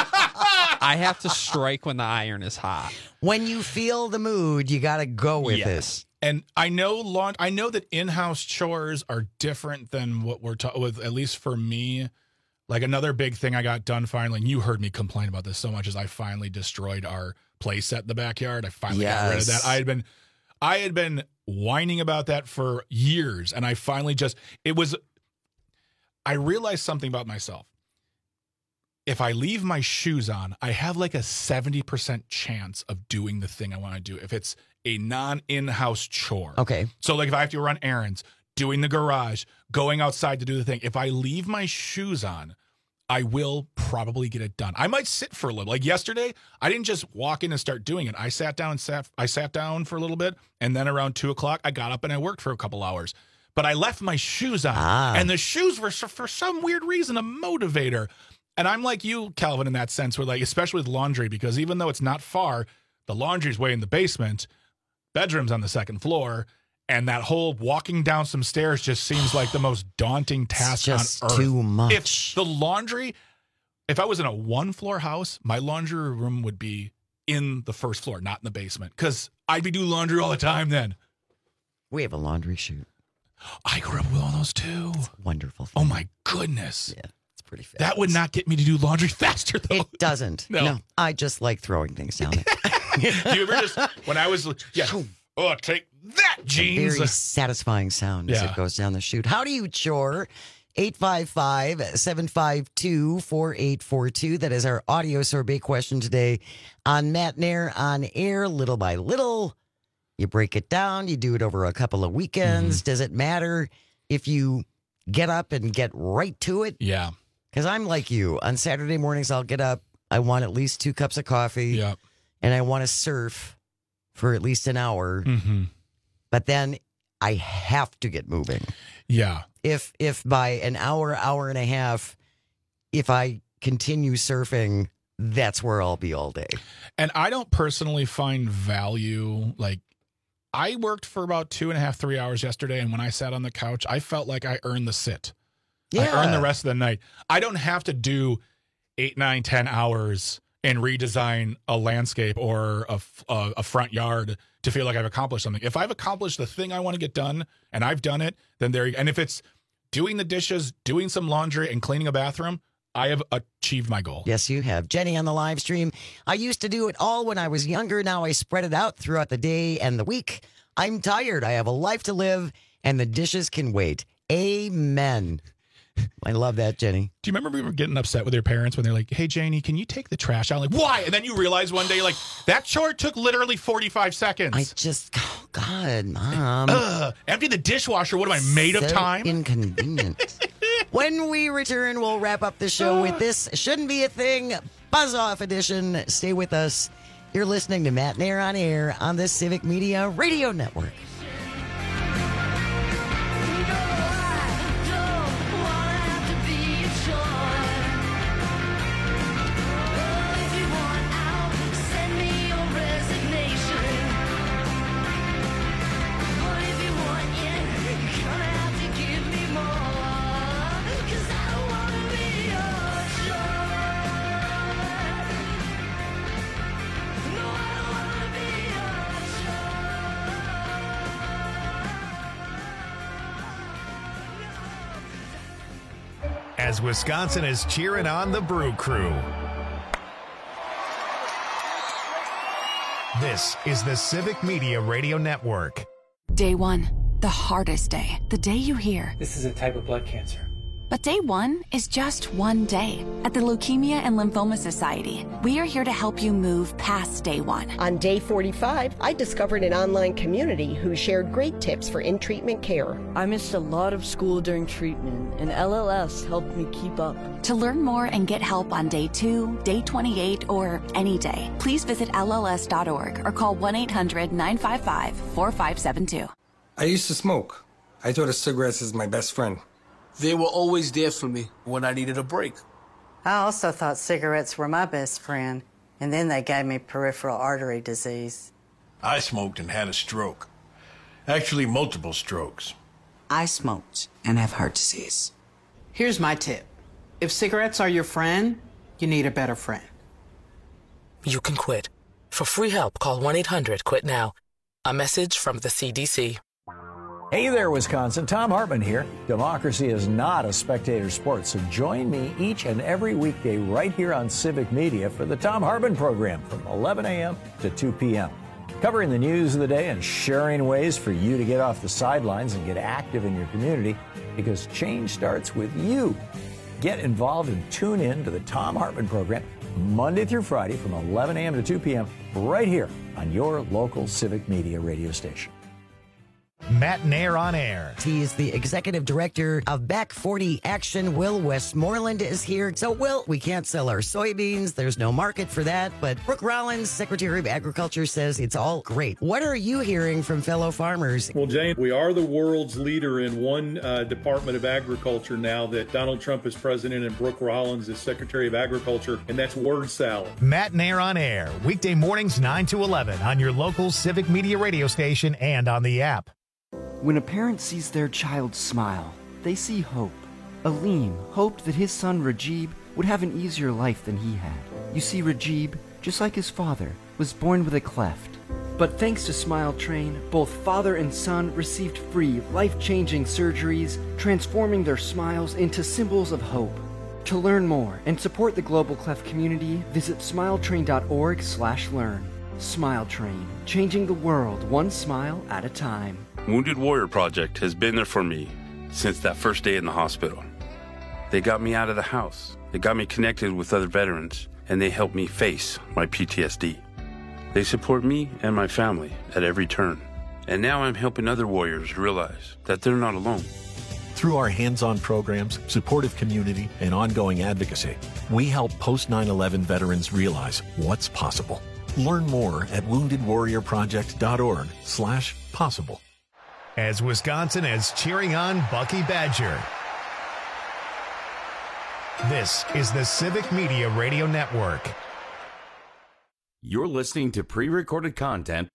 I have to strike when the iron is hot. When you feel the mood, you got to go with Yes. it. And I know laun- I know that in-house chores are different than what we're talking with, at least for me. Like another big thing I got done finally, and you heard me complain about this so much, is I finally destroyed our play set in the backyard. I finally got rid of Yes. that. I had been I had been whining about that for years, and I finally just it was I realized something about myself. If I leave my shoes on, I have like a seventy percent chance of doing the thing I want to do if it's a non-in-house chore. Okay. So like if I have to run errands, doing the garage, going outside to do the thing, if I leave my shoes on, I will probably get it done. I might sit for a little. Like yesterday, I didn't just walk in and start doing it. I sat down and sat I sat down for a little bit, and then around two o'clock, I got up and I worked for a couple hours. But I left my shoes on. Ah. And the shoes were, for some weird reason, a motivator. And I'm like you, Calvin, in that sense, where like, especially with laundry, because even though it's not far, the laundry's way in the basement, bedroom's on the second floor, and that whole walking down some stairs just seems like the most daunting task just on earth. too much. If the laundry, if I was in a one-floor house, my laundry room would be in the first floor, not in the basement, because I'd be doing laundry all the time then. We have a laundry chute. I grew up with one of those too. It's a wonderful thing. Oh my goodness. Yeah, it's pretty fast. That would not get me to do laundry faster though. It doesn't. No. No. I just like throwing things down there. Do you ever just, when I was, yeah, oh, take that, jeans. Very satisfying sound as Yeah. it goes down the chute. How do you chore? eight five five, seven five two, four eight four two. That is our audio sorbet question today on Matt Nair on air, little by little. You break it down. You do it over a couple of weekends. Mm-hmm. Does it matter if you get up and get right to it? Yeah. Because I'm like you. On Saturday mornings, I'll get up. I want at least two cups of coffee. Yeah. And I want to surf for at least an hour. Mm-hmm. But then I have to get moving. Yeah. If if by an hour, hour and a half, if I continue surfing, that's where I'll be all day. And I don't personally find value, like, I worked for about two and a half, three hours yesterday, and when I sat on the couch, I felt like I earned the sit. Yeah. I earned the rest of the night. I don't have to do eight, nine, ten hours and redesign a landscape or a, a, a front yard to feel like I've accomplished something. If I've accomplished the thing I want to get done, and I've done it, then there. And if it's doing the dishes, doing some laundry, and cleaning a bathroom, I have achieved my goal. Yes, you have. Jenny on the live stream. I used to do it all when I was younger. Now I spread it out throughout the day and the week. I'm tired. I have a life to live, and the dishes can wait. Amen. I love that, Jenny. Do you remember we were getting upset with your parents when they're like, hey, Janie, can you take the trash out? I'm like, why? And then you realize one day, like, that chore took literally forty-five seconds. I just, oh, God, Mom. Ugh, empty the dishwasher. What am I, made of So time? Inconvenient. When we return, we'll wrap up the show with this Shouldn't Be a Thing Buzz Off edition. Stay with us. You're listening to Matt Nair on air on the Civic Media Radio Network. As Wisconsin is cheering on the Brew Crew. This is the Civic Media Radio Network. Day one, the hardest day, the day you hear. This is a type of blood cancer. But day one is just one day. At the Leukemia and Lymphoma Society, we are here to help you move past day one. On day forty-five, I discovered an online community who shared great tips for in-treatment care. I missed a lot of school during treatment, and L L S helped me keep up. To learn more and get help on day two, day twenty-eight, or any day, please visit L L S dot org or call one eight hundred nine five five four five seven two. I used to smoke. I thought of cigarettes as my best friend. They were always there for me when I needed a break. I also thought cigarettes were my best friend, and then they gave me peripheral artery disease. I smoked and had a stroke. Actually, multiple strokes. I smoked and have heart disease. Here's my tip. If cigarettes are your friend, you need a better friend. You can quit. For free help, call one eight hundred quit now. A message from the C D C. Hey there, Wisconsin. Tom Hartman here. Democracy is not a spectator sport, so join me each and every weekday right here on Civic Media for the Tom Hartman program from eleven a.m. to two p.m. Covering the news of the day and sharing ways for you to get off the sidelines and get active in your community, because change starts with you. Get involved and tune in to the Tom Hartman program Monday through Friday from eleven a.m. to two p.m. right here on your local Civic Media radio station. Matt Nair on air. He is the executive director of Back forty Action. Will Westmoreland is here. So, Will, we can't sell our soybeans. There's no market for that. But Brooke Rollins, Secretary of Agriculture, says it's all great. What are you hearing from fellow farmers? Well, Jane, we are the world's leader in one uh, Department of Agriculture now that Donald Trump is president and Brooke Rollins is Secretary of Agriculture, and that's word salad. Matt Nair on air. Weekday mornings nine to eleven on your local Civic Media radio station and on the app. When a parent sees their child smile, they see hope. Aleem hoped that his son Rajib would have an easier life than he had. You see, Rajib, just like his father, was born with a cleft. But thanks to Smile Train, both father and son received free, life-changing surgeries, transforming their smiles into symbols of hope. To learn more and support the Global Cleft community, visit smiletrain.org slash learn. Smile Train, changing the world one smile at a time. Wounded Warrior Project has been there for me since that first day in the hospital. They got me out of the house. They got me connected with other veterans, and they helped me face my P T S D. They support me and my family at every turn. And now I'm helping other warriors realize that they're not alone. Through our hands-on programs, supportive community, and ongoing advocacy, we help post nine eleven veterans realize what's possible. Learn more at woundedwarriorproject.org slash possible. As Wisconsin is cheering on Bucky Badger. This is the Civic Media Radio Network. You're listening to pre-recorded content.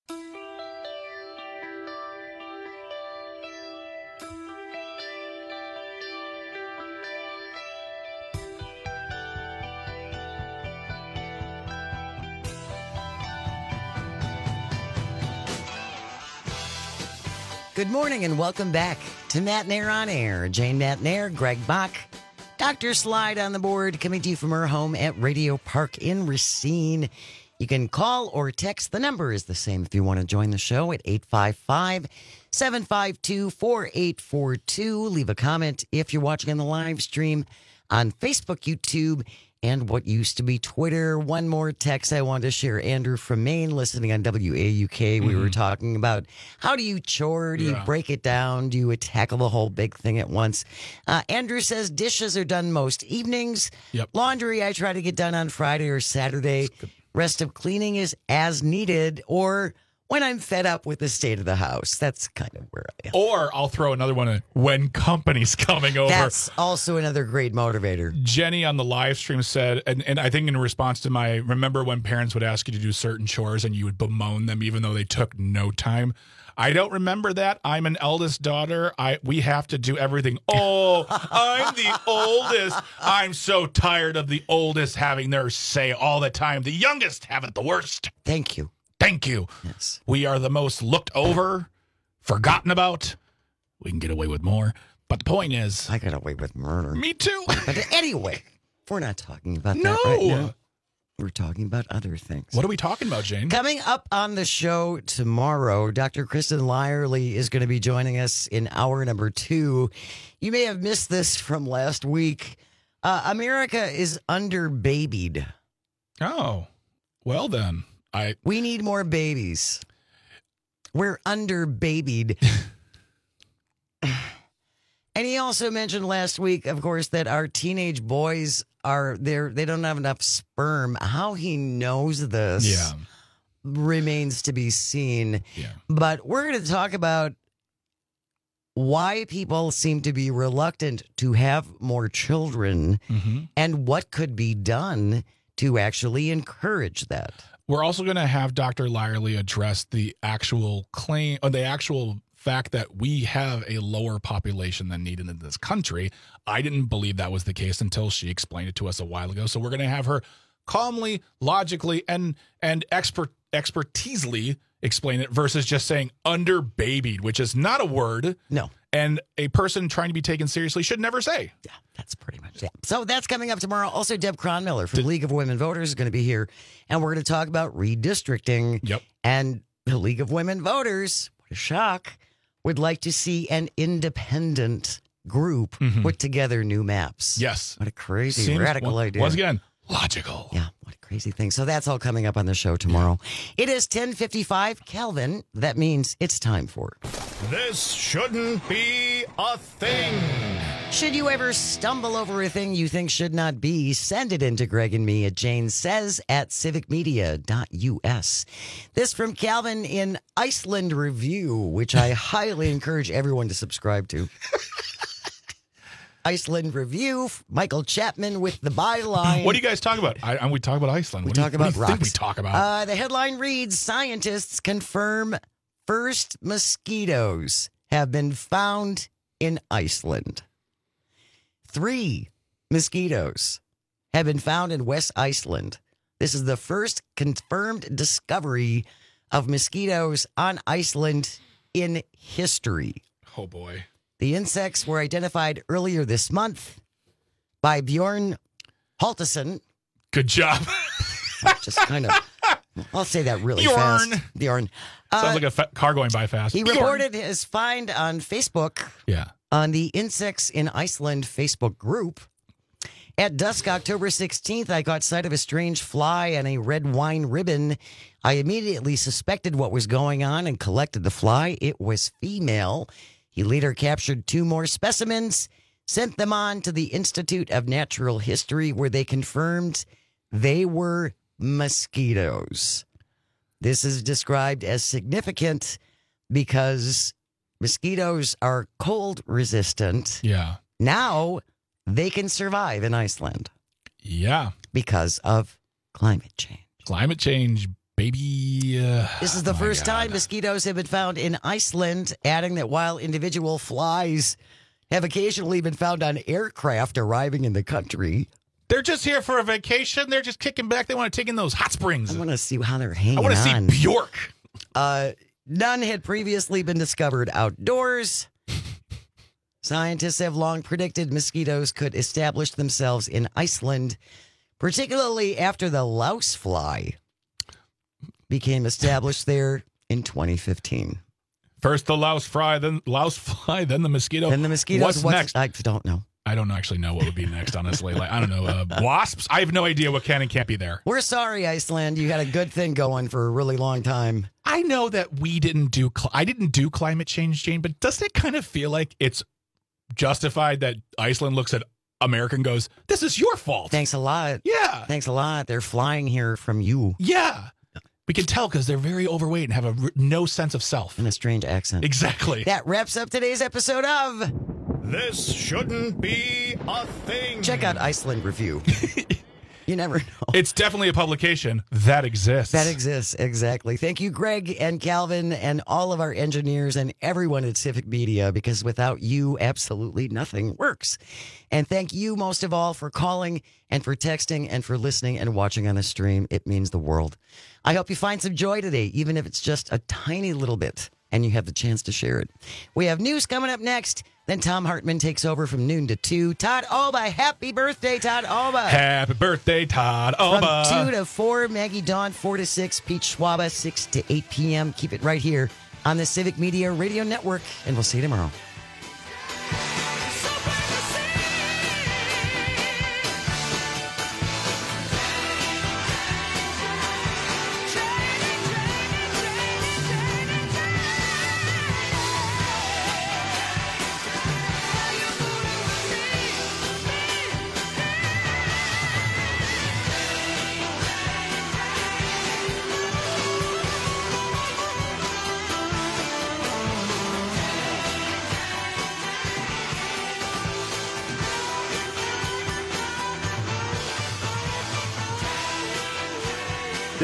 Good morning and welcome back to Matt Nair on Air. Jane Matt Nair, Greg Bach, Doctor Slide on the board, coming to you from her home at Radio Park in Racine. You can call or text. The number is the same if you want to join the show at eight five five, seven five two, four eight four two. Leave a comment if you're watching on the live stream on Facebook, YouTube, and what used to be Twitter. One more text I wanted to share. Andrew from Maine, listening on W A U K. We mm-hmm. were talking about how do you chore? Do yeah. you break it down? Do you tackle the whole big thing at once? Uh, Andrew says dishes are done most evenings. Yep. Laundry I try to get done on Friday or Saturday. Rest of cleaning is as needed or when I'm fed up with the state of the house. That's kind of where I am. Or I'll throw another one in, when company's coming over. That's also another great motivator. Jenny on the live stream said, and, and I think in response to my, remember when parents would ask you to do certain chores and you would bemoan them even though they took no time? I don't remember that. I'm an eldest daughter. I we have to do everything. Oh, I'm the oldest. I'm so tired of the oldest having their say all the time. The youngest have it the worst. Thank you. Thank you. Yes. We are the most looked over, forgotten about. We can get away with more. But the point is... I got away with murder. Me too. But anyway, we're not talking about no. that right now. We're talking about other things. What are we talking about, Jane? Coming up on the show tomorrow, Doctor Kristen Lyerly is going to be joining us in hour number two. You may have missed this from last week. Uh, America is under-babied. Oh, well then. I We need more babies. We're under-babied. And he also mentioned last week, of course, that our teenage boys are there. They don't have enough sperm. How he knows this yeah. remains to be seen. Yeah. But we're going to talk about why people seem to be reluctant to have more children mm-hmm. and what could be done to actually encourage that. We're also going to have Doctor Lyerly address the actual claim, or the actual fact that we have a lower population than needed in this country. I didn't believe that was the case until she explained it to us a while ago. So we're going to have her calmly, logically, and and expert expertisely explain it versus just saying underbabied, which is not a word. No. And a person trying to be taken seriously should never say. Yeah, that's pretty much it. So that's coming up tomorrow. Also, Deb Cronmiller from the League of Women Voters is going to be here, and we're going to talk about redistricting. Yep. And the League of Women Voters, what a shock, would like to see an independent group Mhm. put together new maps. Yes. What a crazy, Seems- radical once- idea. Once again, logical. Yeah, what a crazy thing. So that's all coming up on the show tomorrow. It is ten fifty-five. Calvin, that means it's time for... This shouldn't be a thing. Should you ever stumble over a thing you think should not be, send it in to Greg and me at Jane Says at civic media dot U S. This from Calvin in Iceland Review, which I highly encourage everyone to subscribe to. Iceland Review, Michael Chapman with the byline. What do you guys talk about? I, I, we talk about Iceland. We What do you- talk what about do you think we rocks. talk about? Uh, the headline reads, scientists confirm first mosquitoes have been found in Iceland. Three mosquitoes have been found in West Iceland. This is the first confirmed discovery of mosquitoes on Iceland in history. Oh, boy. The insects were identified earlier this month by Bjorn Haltesen. Good job. Just kind of, I'll say that really Bjorn. fast. Bjorn. Sounds Uh, like a fa- car going by fast. He Bjorn. reported his find on Facebook, Yeah. on the Insects in Iceland Facebook group. At dusk, October sixteenth, I caught sight of a strange fly and a red wine ribbon. I immediately suspected what was going on and collected the fly. It was female. He later captured two more specimens, sent them on to the Institute of Natural History, where they confirmed they were mosquitoes. This is described as significant because mosquitoes are cold resistant. Yeah. Now they can survive in Iceland Yeah. because of climate change. Climate change, baby. Uh, This is the oh my first God. time mosquitoes have been found in Iceland, adding that while individual flies have occasionally been found on aircraft arriving in the country, They're just here for a vacation. They're just kicking back. They want to take in those hot springs. I want to see how they're hanging I want to see on. Bjork. Uh, none had previously been discovered outdoors. Scientists have long predicted mosquitoes could establish themselves in Iceland, particularly after the louse fly became established there in twenty fifteen. First the louse fly, then louse fly, then the mosquito. Then the mosquitoes. What's, next? I don't know. I don't actually know what would be next, honestly. Like I don't know. Uh, wasps? I have no idea what can and can't be there. We're sorry, Iceland. You had a good thing going for a really long time. I know that we didn't do. Cl- I didn't do climate change, Jane. But doesn't it kind of feel like it's justified that Iceland looks at America and goes, "This is your fault." Thanks a lot. Yeah. Thanks a lot. They're flying here from you. Yeah. We can tell because they're very overweight and have a r- no sense of self. In a strange accent. Exactly. That wraps up today's episode of This shouldn't be a thing. Check out Iceland Review. You never know. It's definitely a publication that exists. That exists, exactly. Thank you, Greg and Calvin and all of our engineers and everyone at Civic Media, because without you, absolutely nothing works. And thank you most of all for calling and for texting and for listening and watching on the stream. It means the world. I hope you find some joy today, even if it's just a tiny little bit, and you have the chance to share it. We have news coming up next. Then Tom Hartman takes over from noon to two. Todd Alba, happy birthday, Todd Alba. Happy birthday, Todd Alba. From two to four, Maggie Dawn, four to six, Pete Schwaba, six to eight p.m. Keep it right here on the Civic Media Radio Network, and we'll see you tomorrow.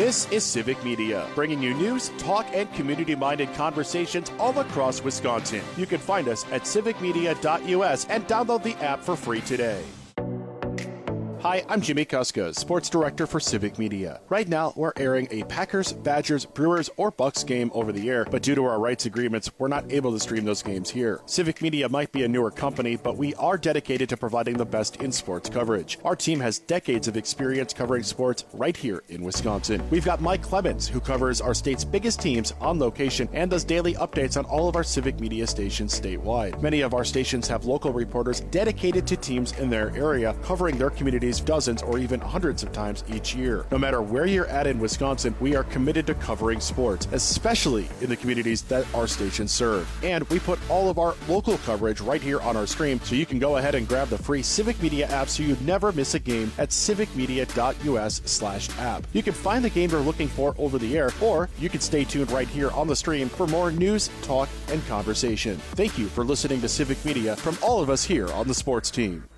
This is Civic Media, bringing you news, talk, and community-minded conversations all across Wisconsin. You can find us at civic media dot U S and download the app for free today. Hi, I'm Jimmy Kuska, Sports Director for Civic Media. Right now, we're airing a Packers, Badgers, Brewers, or Bucks game over the air, but due to our rights agreements, we're not able to stream those games here. Civic Media might be a newer company, but we are dedicated to providing the best in sports coverage. Our team has decades of experience covering sports right here in Wisconsin. We've got Mike Clemens, who covers our state's biggest teams on location and does daily updates on all of our Civic Media stations statewide. Many of our stations have local reporters dedicated to teams in their area, covering their communities dozens or even hundreds of times each year. No matter where you're at in Wisconsin, we are committed to covering sports, especially in the communities that our stations serve. And we put all of our local coverage right here on our stream, so you can go ahead and grab the free Civic Media app so you never miss a game at civic media dot U S slash app. You can find the game you're looking for over the air, or you can stay tuned right here on the stream for more news, talk, and conversation. Thank you for listening to Civic Media from all of us here on the sports team.